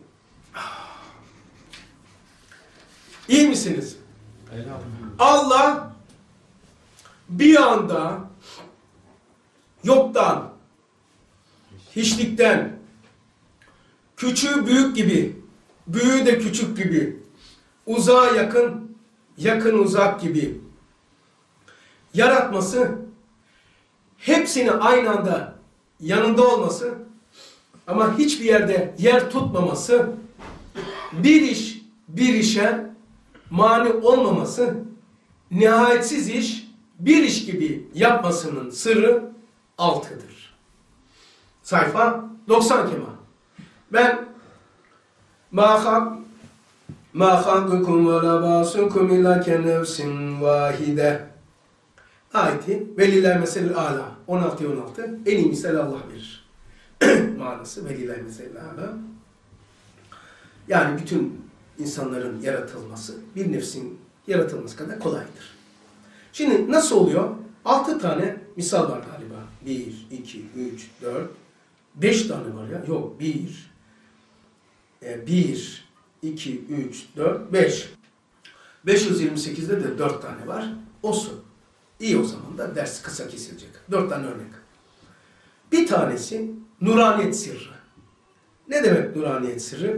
İyi misiniz? Elhamdülillah. Allah bir anda yoktan, hiçlikten, küçüğü büyük gibi, büyüğü de küçük gibi, uzağa yakın, yakın uzak gibi yaratması, hepsini aynı anda yanında olması ama hiçbir yerde yer tutmaması, bir iş bir işe mani olmaması, nihayetsiz iş bir iş gibi yapmasının sırrı 6'dır. Sayfa 90 Kemal. Ben ma halkukum ve la ba'sukum illa kenefsin vahide ayeti velillâhi meselil âlâ 16'ya 16 en iyi misal Allah verir. Manası velillâhi meselil âlâ. Yani bütün insanların yaratılması bir nefsin yaratılması kadar kolaydır. Şimdi nasıl oluyor? 6 tane misal var galiba. 1, 2, 3, 4, 5 tane var ya. Yok 1, 2, 3, 4, 5. 528'de de 4 tane var. Olsun. İyi o zaman da ders kısa kesilecek. 4 tane örnek. Bir tanesi nuraniyet sırrı. Ne demek nuraniyet sırrı?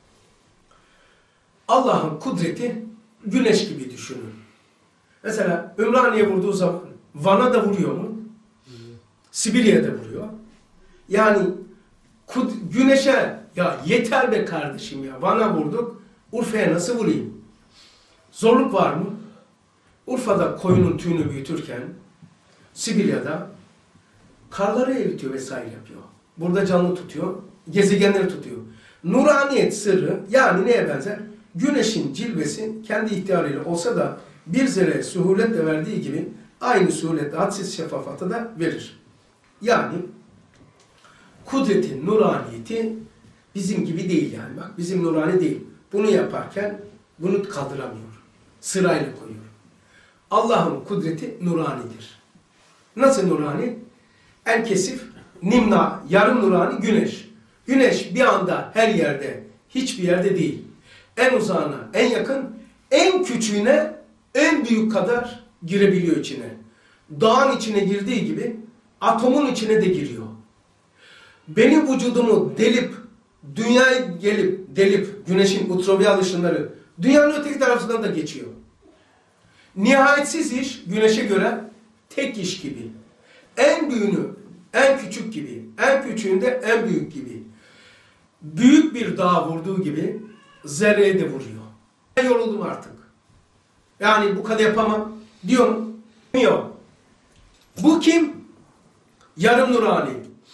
Allah'ın kudreti güneş gibi düşünün. Mesela Ümraniye vurduğu zaman Van'a da vuruyor mu? Sibirya'ya da vuruyor. Yani güneşe ya yeter be kardeşim ya Van'a vurduk Urfa'ya nasıl vurayım? Zorluk var mı? Urfa'da koyunun tüyünü büyütürken Sibirya'da karları eritiyor vesaire yapıyor. Burada canlı tutuyor, gezegenleri tutuyor. Nuraniyet sırrı yani neye benzer? Güneşin cilvesi kendi ihtiyarıyla olsa da bir zerre suhuletle verdiği gibi aynı suhuletle hadsiz şefafatı da verir. Yani kudretin nuraniyeti bizim gibi değil yani. Bak bizim nurani değil. Bunu yaparken bunu kaldıramıyor. Sırayla koyuyor. Allah'ın kudreti nuranidir. Nasıl nurani? En kesif, nimna, yarım nurani güneş. Güneş bir anda her yerde, hiçbir yerde değil. En uzağına, en yakın, en küçüğüne, en büyük kadar girebiliyor içine. Dağın içine girdiği gibi atomun içine de giriyor. Benim vücudumu dünyaya gelip delip güneşin ultraviyol ışınları dünyanın öteki tarafından da geçiyor. Nihayetsiz iş güneşe göre tek iş gibi. En büyüğünü en küçük gibi, en küçüğünde en büyük gibi. Büyük bir dağa vurduğu gibi zerreye de vuruyor. Ben yoruldum artık. Yani bu kadar yapamam diyorum. Yok. Bu kim? Yarım nurani.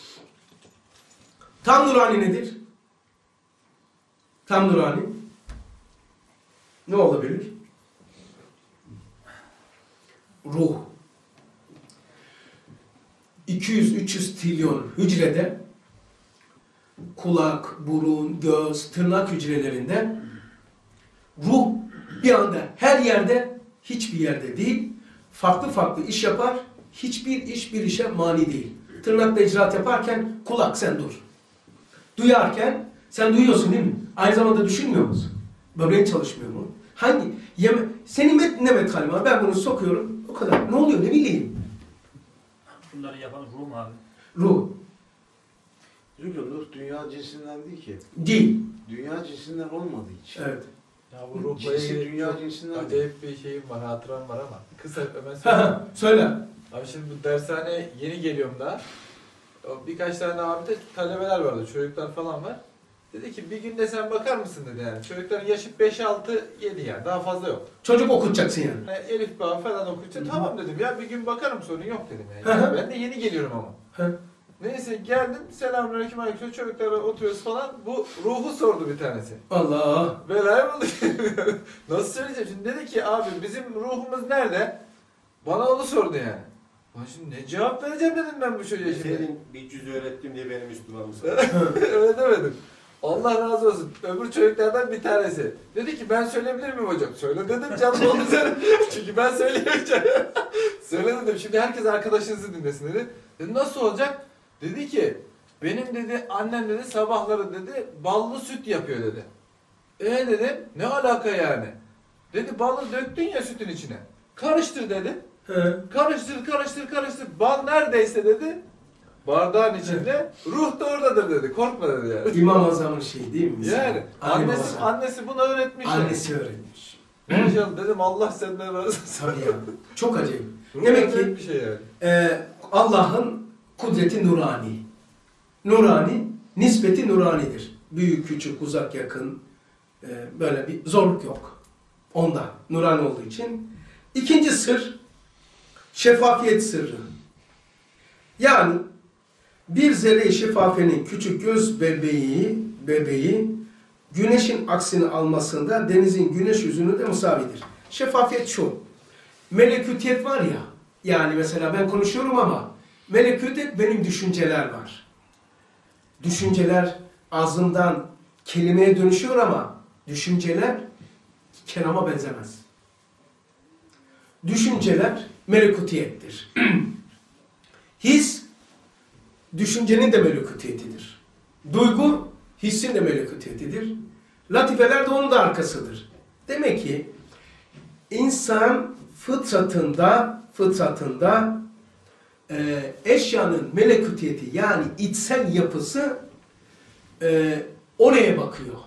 Tam nurani nedir? Tam nurani. Ne olabilir? Ruh. 200-300 trilyon hücrede kulak, burun, göz, tırnak hücrelerinde ruh bir anda her yerde, hiçbir yerde değil, farklı farklı iş yapar, hiçbir iş bir işe mani değil. Tırnakla icraat yaparken kulak sen dur. Duyarken sen duyuyorsun değil mi? Aynı zamanda düşünmüyor musun? Böbreğin çalışmıyor mu? Senin ne metkalim var? Ben bunu sokuyorum. O kadar. Ne oluyor? Ne bileyim. Bunları yapan ruh mu abi? Ruh. Ruh dünya cinsinden değil ki. Değil. Dünya cinsinden olmadığı için. Evet. Ya bu ruhla Cinsi ilgili dünya çok cinsinden acayip bir şeyim var, hatıram var ama kısa Ömer söyle. Söyle. Abi şimdi bu dershane yeni geliyorum daha. Birkaç tane abi de talebeler vardı, çocuklar falan var. Dedi ki bir günde sen bakar mısın dedi yani. Çocukların yaşı 5-6-7 yani daha fazla yok. Çocuk okutacaksın yani. Yani Elif Bağ falan okuyacak. Tamam dedim ya bir gün bakarım sorun yok dedim Hı yani. hı. Ben de yeni geliyorum ama. Hı. Neyse geldim selamünaleyküm aleyküm çocuklarla oturuyoruz falan. Bu ruhu sordu bir tanesi. Allah. Belaya bulduk. Nasıl söyleyeceğim şimdi dedi ki abi bizim ruhumuz nerede? Bana onu sordu yani. Ben şimdi ne cevap vereceğim dedim ben bu çocuğa şimdi. Senin bir cüz öğrettim diye benim Müslümanım. Öyle demedim. Allah razı olsun. Öbür çocuklardan bir tanesi. Dedi ki ben söyleyebilir miyim hocam? Söyle dedim canım onu söyle. Çünkü ben söyleyemeyeceğim. Söyle dedim. Şimdi herkes arkadaşınızı dinlesin dedi. Dedim nasıl olacak? Dedi ki benim dedi annem dedi sabahları dedi ballı süt yapıyor dedi. Dedim ne alaka yani? Dedi balı döktün ya sütün içine. Karıştır dedi. Hı. Karıştır. Bal neredeyse dedi. Bardağın içinde. Ruh da oradadır dedi. Korkma dedi yani. İmam-ı Azam'ın şeyi değil mi? Yani Alim annesi, Azam. annesi bunu öğretmiş. Annesi öğretmiş. Maşallah dedim Allah senden razı olsun. Tabii ya. Çok acayip. Ruh Demek ki öğretmiş bir şey yani. Allah'ın kudreti nurani. Nurani, nispeti nuranidir. Büyük, küçük, uzak, yakın böyle bir zorluk yok. Ondan, nurani olduğu için. İkinci sır, şeffafiyet sırrı. Yani bir zerre-i şeffafenin küçük göz bebeği güneşin aksini almasında denizin güneş yüzünü de musavidir. Şeffafiyet şu, melekutiyet var ya, yani mesela ben konuşuyorum ama melekutiyet benim düşünceler var. Düşünceler ağzımdan kelimeye dönüşüyor ama düşünceler kelama benzemez. Düşünceler melekutiyettir. His, düşüncenin de melekutiyetidir. Duygu, hissin de melekutiyetidir. Latifeler de onun da arkasıdır. Demek ki insan fıtratında eşyanın melekutiyeti yani içsel yapısı oraya bakıyor.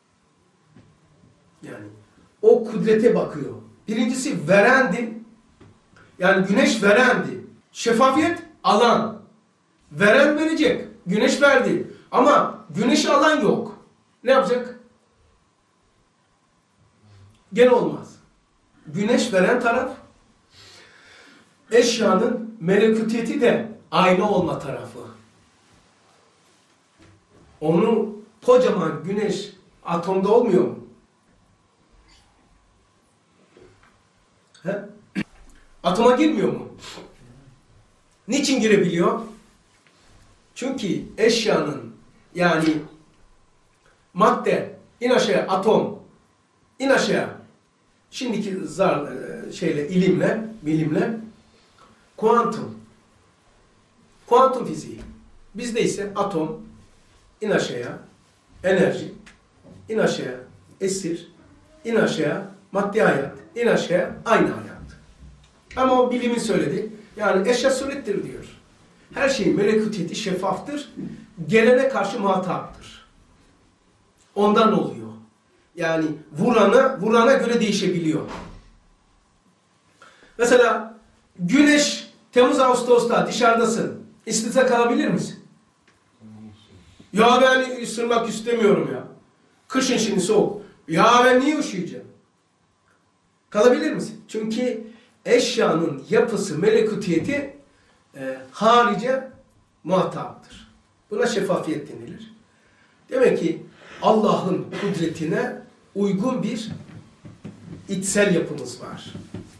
Yani o kudrete bakıyor. Birincisi verendi. Yani güneş verendi. Şeffafiyet alan. Veren verecek. Güneş verdi. Ama güneşi alan yok. Ne yapacak? Gene olmaz. Güneş veren taraf, eşyanın melekutiyeti de aynı olma tarafı. Onu kocaman güneş atomda olmuyor mu? He? Atoma girmiyor mu? Niçin girebiliyor? Çünkü eşyanın yani madde in aşağıya atom in aşağı şimdiki bilimle kuantum fiziği. Bizde ise atom in aşağıya enerji in aşağıya esir in aşağıya maddi hayat in aşağıya aynı hayat. Ama o bilimin söylediği yani eşya sünnettir diyor. Her şeyin melekutiyeti şeffaftır. Gelene karşı muhataptır. Ondan oluyor. Yani vurana göre değişebiliyor. Mesela güneş Temmuz Ağustos'ta dışarıdasın. İstitsa kalabilir misin? Ya ben ısırmak istemiyorum ya. Kışın şimdi soğuk. Ya ben niye üşüyeceğim? Kalabilir misin? Çünkü eşyanın yapısı, melekutiyeti harice muhataptır. Buna şeffafiyet denilir. Demek ki Allah'ın kudretine uygun bir içsel yapımız var.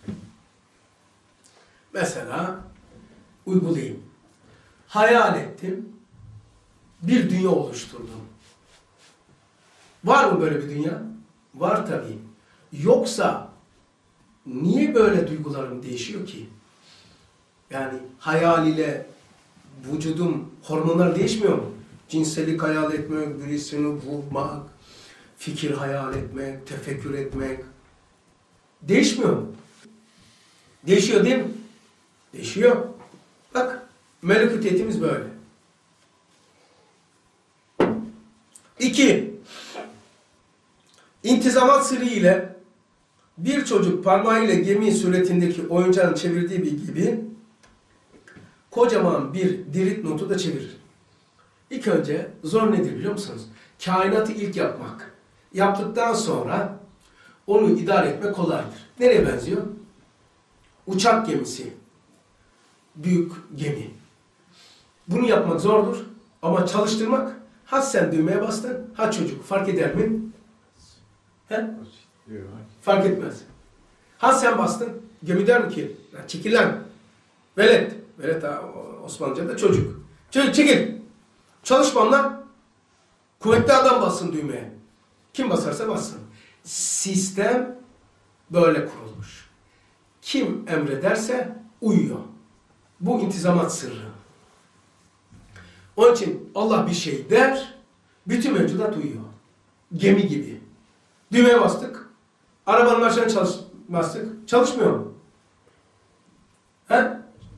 Mesela uygulayayım. Hayal ettim. Bir dünya oluşturdum. Var mı böyle bir dünya? Var tabii. Yoksa niye böyle duygularım değişiyor ki? Yani hayal ile vücudum, hormonlar değişmiyor mu? Cinsellik hayal etmek, birisini vurmak, fikir hayal etmek, tefekkür etmek. Değişmiyor mu? Değişiyor değil mi? Değişiyor. Bak, melekutiyetimiz böyle. 2. İntizamat sırrı ile bir çocuk parmağıyla gemi suretindeki oyuncağını çevirdiği gibi kocaman bir dirit notu da çevirir. İlk önce zor nedir biliyor musunuz? kainatı ilk yapmak. Yaptıktan sonra onu idare etmek kolaydır. Nereye benziyor? Uçak gemisi. Büyük gemi. Bunu yapmak zordur ama çalıştırmak, ha sen düğmeye bastın, ha çocuk. Fark eder mi? He? Diyor. Fark etmez. Ha sen bastın, gemi der mi ki? Çekil lan. Velet. Velet Osmanlıca'da çocuk. Çocuk çekil. Çalışma lan. Kuvvetli adam bassın düğmeye. Kim basarsa bassın. Sistem böyle kurulmuş. Kim emrederse uyuyor. Bu intizamat sırrı. Onun için Allah bir şey der, bütün mevcudat uyuyor. Gemi gibi. Düğmeye bastık. Arabanın marşına bastık. Çalışmıyor mu? He?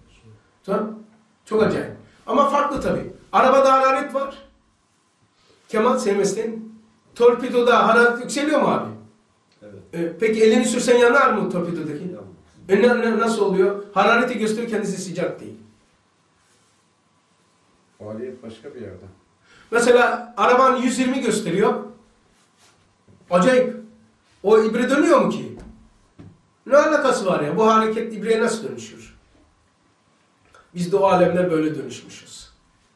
Çok acayip. Ama farklı tabii. Arabada hararet var. Kemal sevmesinin. Torpidoda hararet yükseliyor mu abi? Evet. Peki elini sürsen yanar mı torpidodaki? Nasıl oluyor? Harareti gösteriyor, kendisi sıcak değil. Faaliyet başka bir yerde. Mesela araban 120 gösteriyor. Acayip. O ibre dönüyor mu ki? Ne alakası var ya? Bu hareket ibreye nasıl dönüşür? Biz de o alemler böyle dönüşmüşüz.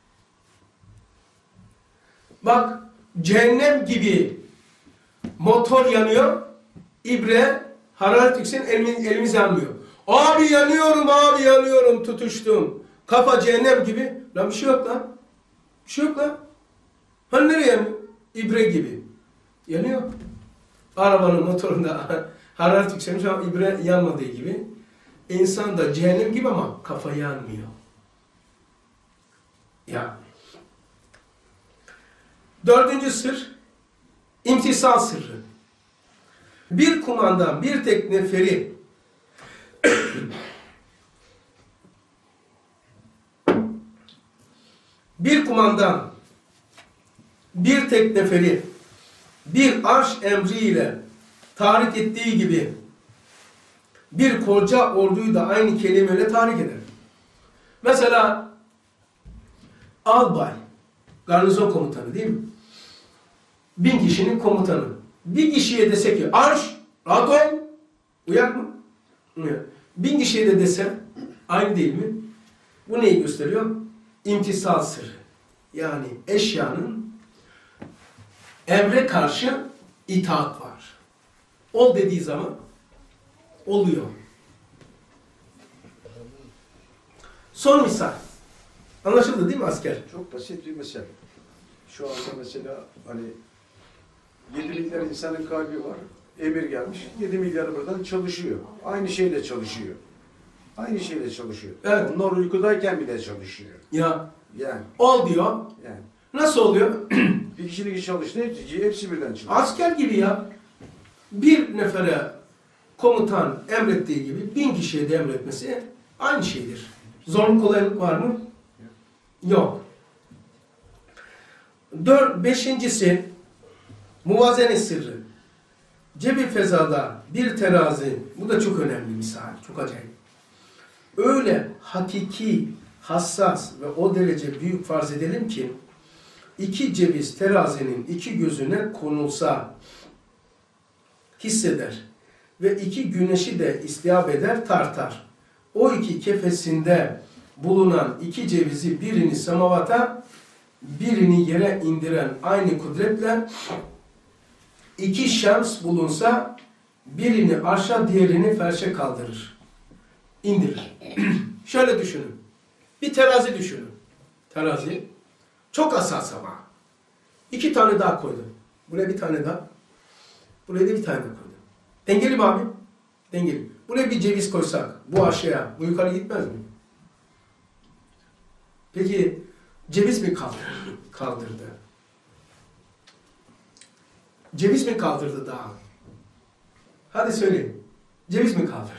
Bak, cehennem gibi motor yanıyor, ibre, hararet yükselin, elimiz yanmıyor. Abi yanıyorum, tutuştum. Kafa cehennem gibi. Lan bir şey yok lan. Bir şey yok lan. Hani nereye yanıyor? İbre gibi. Yanıyor. Arabanın motorunda hararet yükselmiş ama ibre yanmadığı gibi. İnsan da cehennem gibi ama kafa yanmıyor. Ya. Dördüncü sır, imtisal sırrı. Bir kumandan bir tek neferi bir arş emriyle tahrik ettiği gibi bir koca orduyu da aynı kelimeyle tahrik eder. Mesela albay, garnizon komutanı değil mi? 1000 kişinin komutanı. Bir kişiye dese ki arş, rahat ol, uyar mı? Uyar. 1000 kişiye de dese aynı değil mi? Bu neyi gösteriyor? İmtisal sırrı. Yani eşyanın emre karşı itaat var. Ol dediği zaman oluyor. Son misal. Anlaşıldı değil mi asker? Çok basit bir mesele. Şu anda mesela hani 7 milyar insanın kalbi var. Emir gelmiş. 7 milyar buradan çalışıyor. Aynı şeyle çalışıyor. Evet. Onlar uykudayken bile çalışıyor. Ya Yani. ol diyor. Yani. Nasıl oluyor? Bir kişilik iş çalıştı. Hepsi birden çalışıyor. Asker gibi ya. Bir nefere komutan emrettiği gibi 1000 kişiye de emretmesi aynı şeydir. Zorluk kolaylık var mı? Yok. Beşincisi muvazene sırrı. Cebi fezada bir terazi, bu da çok önemli misal, çok acayip. Öyle hakiki, hassas ve o derece büyük farz edelim ki 2 ceviz terazinin 2 gözüne konulsa hisseder ve 2 güneşi de istihab eder, tartar. O 2 kefesinde bulunan 2 cevizi birini semavata, birini yere indiren aynı kudretle 2 şems bulunsa birini arşa, diğerini ferşe kaldırır. İndirir. Şöyle düşünün. Bir terazi düşünün. Terazi. Çok hassas ama. 2 tane daha koydum. Buraya bir tane daha. Buraya da bir tane daha koydum. Dengeli mi abi? Dengeli. Buraya bir ceviz koysak, bu aşağıya, bu yukarı gitmez mi? Peki ceviz mi kaldırdı? Ceviz mi kaldırdı dağı? Hadi söyleyin. Ceviz mi kaldırdı?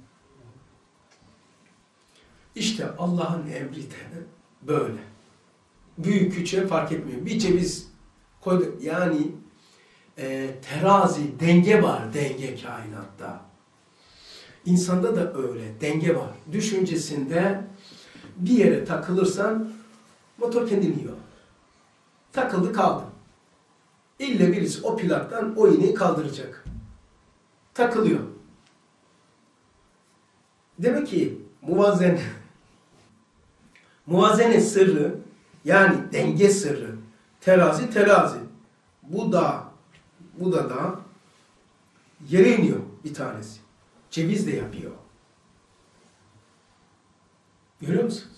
İşte Allah'ın emri de böyle. Büyük küçüğe fark etmiyor. Bir ceviz koydu. Yani terazi, denge var. Denge kainatta. İnsanda da öyle. Denge var. Düşüncesinde bir yere takılırsan motor kendini yiyor. Takıldı kaldı. İlle birisi o plaktan o iğneyi kaldıracak. Takılıyor. Demek ki muvazene sırrı, yani denge sırrı, terazi. Bu da yere iniyor bir tanesi. Ceviz de yapıyor. Görüyor musunuz?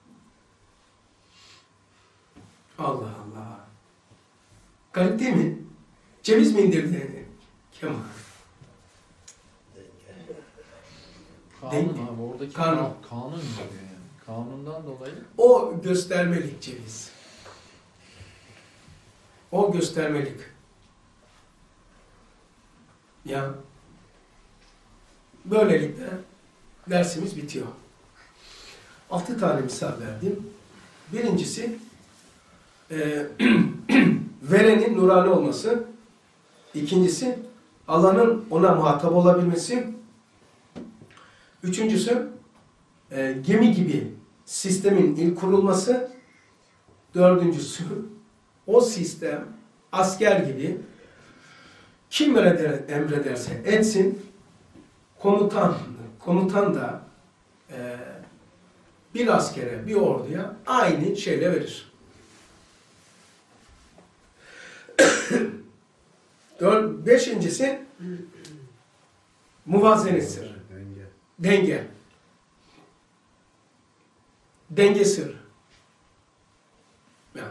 Allah Allah. Garip değil mi? Ceviz mi indirdi Kemal? Kanun Denge. abi oradaki Kanun. kanun diyor yani. Kanundan dolayı. O göstermelik ceviz. O göstermelik. Ya böylelikle dersimiz bitiyor. 6 tane misal verdim. Birincisi verenin nurani olması. İkincisi Allah'ın ona muhatap olabilmesi. Üçüncüsü gemi gibi sistemin ilk kurulması. Dördüncüsü o sistem asker gibi kim emrederse etsin, komutan da bir askere, bir orduya aynı şeyle verir. Beşincisi muvazene sırrı. Denge. Denge sırrı. Yani.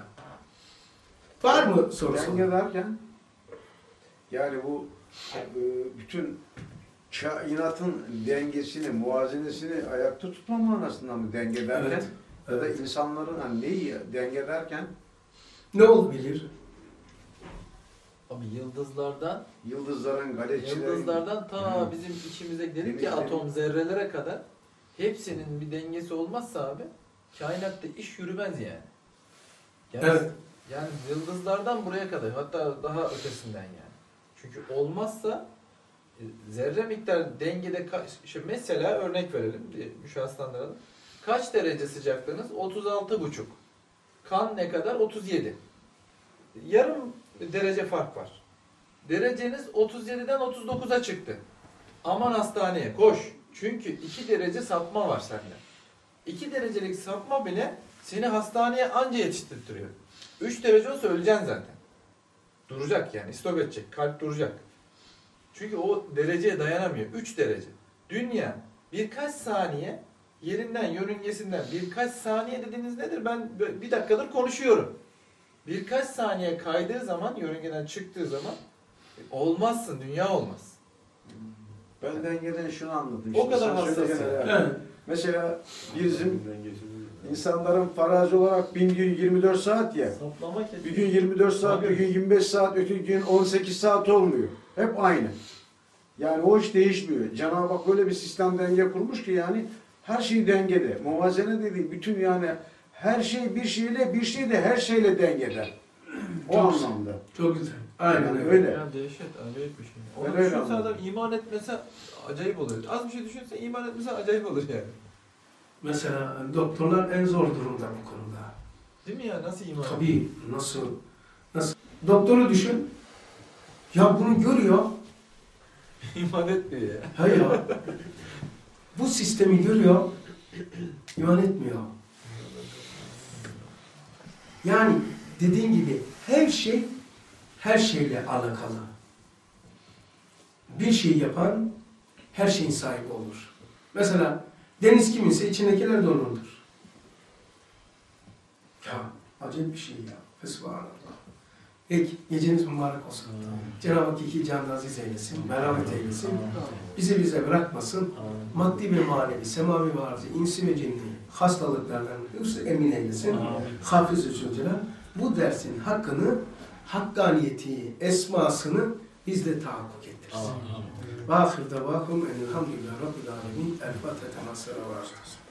Var mı sorusu? Denge derken yani bu bütün kainatın dengesini, muvazenesini ayakta tutma manasında mı denge derken? Evet. Ya da insanların hani neyi denge derken? Ne olabilir? Abi Yıldızların, galakçilerin... yıldızlardan ta bizim içimize dedik ya Denizlerin- atom zerrelere kadar hepsinin bir dengesi olmazsa abi kainatta iş yürümez yani. Evet. Yani yıldızlardan buraya kadar hatta daha ötesinden yani. Çünkü olmazsa zerre miktar dengede mesela örnek verelim müşahslandıralım. Kaç derece sıcaklığınız? 36,5. Kan ne kadar? 37. Yarım derece fark var. Dereceniz 37'den 39'a çıktı. Aman hastaneye koş. Çünkü 2 derece sapma var sende. 2 derecelik sapma bile seni hastaneye anca yetiştirtiyor. 3 derece olsa öleceksin zaten. Duracak yani. İstop edecek. Kalp duracak. Çünkü o dereceye dayanamıyor. 3 derece. Dünya birkaç saniye yerinden, yörüngesinden birkaç saniye dediğiniz nedir? Ben bir dakikadır konuşuyorum. Birkaç saniye kaydığı zaman, yörüngeden çıktığı zaman olmazsın, dünya olmaz. Ben dengeden şunu anladım. O kadar Sen söyle hassas gene yani. yani. Mesela bizim insanların farazi olarak 1000 gün 24 saat ya. Saplama Bir gün 24 saat, bir gün 25 saat, öteki gün 18 saat olmuyor. Hep aynı. Yani o hiç değişmiyor. Cenab-ı Hak böyle bir sistem denge kurmuş ki yani her şey dengede. Muvazene dediği bütün yani her şey bir şey de her şeyle dengede. O Çok anlamda. Çok güzel. Aynen Yani öyle. öyle. Ya dehşet, acayip bir şey. Ben Onu öyle düşünse anladım. adam iman etmese acayip olur. Az bir şey düşünse iman etmese acayip olur yani. Mesela doktorlar en zor durumda bu konuda. Değil mi ya? Nasıl iman? Tabii nasıl? Doktoru düşün. Ya bunu görüyor. İman etmiyor ya. Hayır ya. Bu sistemi görüyor. İman etmiyor. Yani dediğin gibi her şeyle alakalı. Bir şey yapan her şeyin sahibi olur. Mesela deniz kiminse içindekiler de onundur. Ya acayip bir şey ya. Fesubhanallah. Peki geceniz mübarek olsun. Cenab-ı Hak iki canı aziz eylesin, merhamet eylesin. Bize bırakmasın. Maddi ve manevi, semavi ve arzi, insi ve cinni hastalıklardan hıfzı emin eylesin. Hafız-ı Zülcelal bu dersin hakkını, hakkaniyeti, esmasını bizde tahakkuk ettirsin. Ve ahir davahum enelhamdülillah Rabbil alemin. El Fatiha.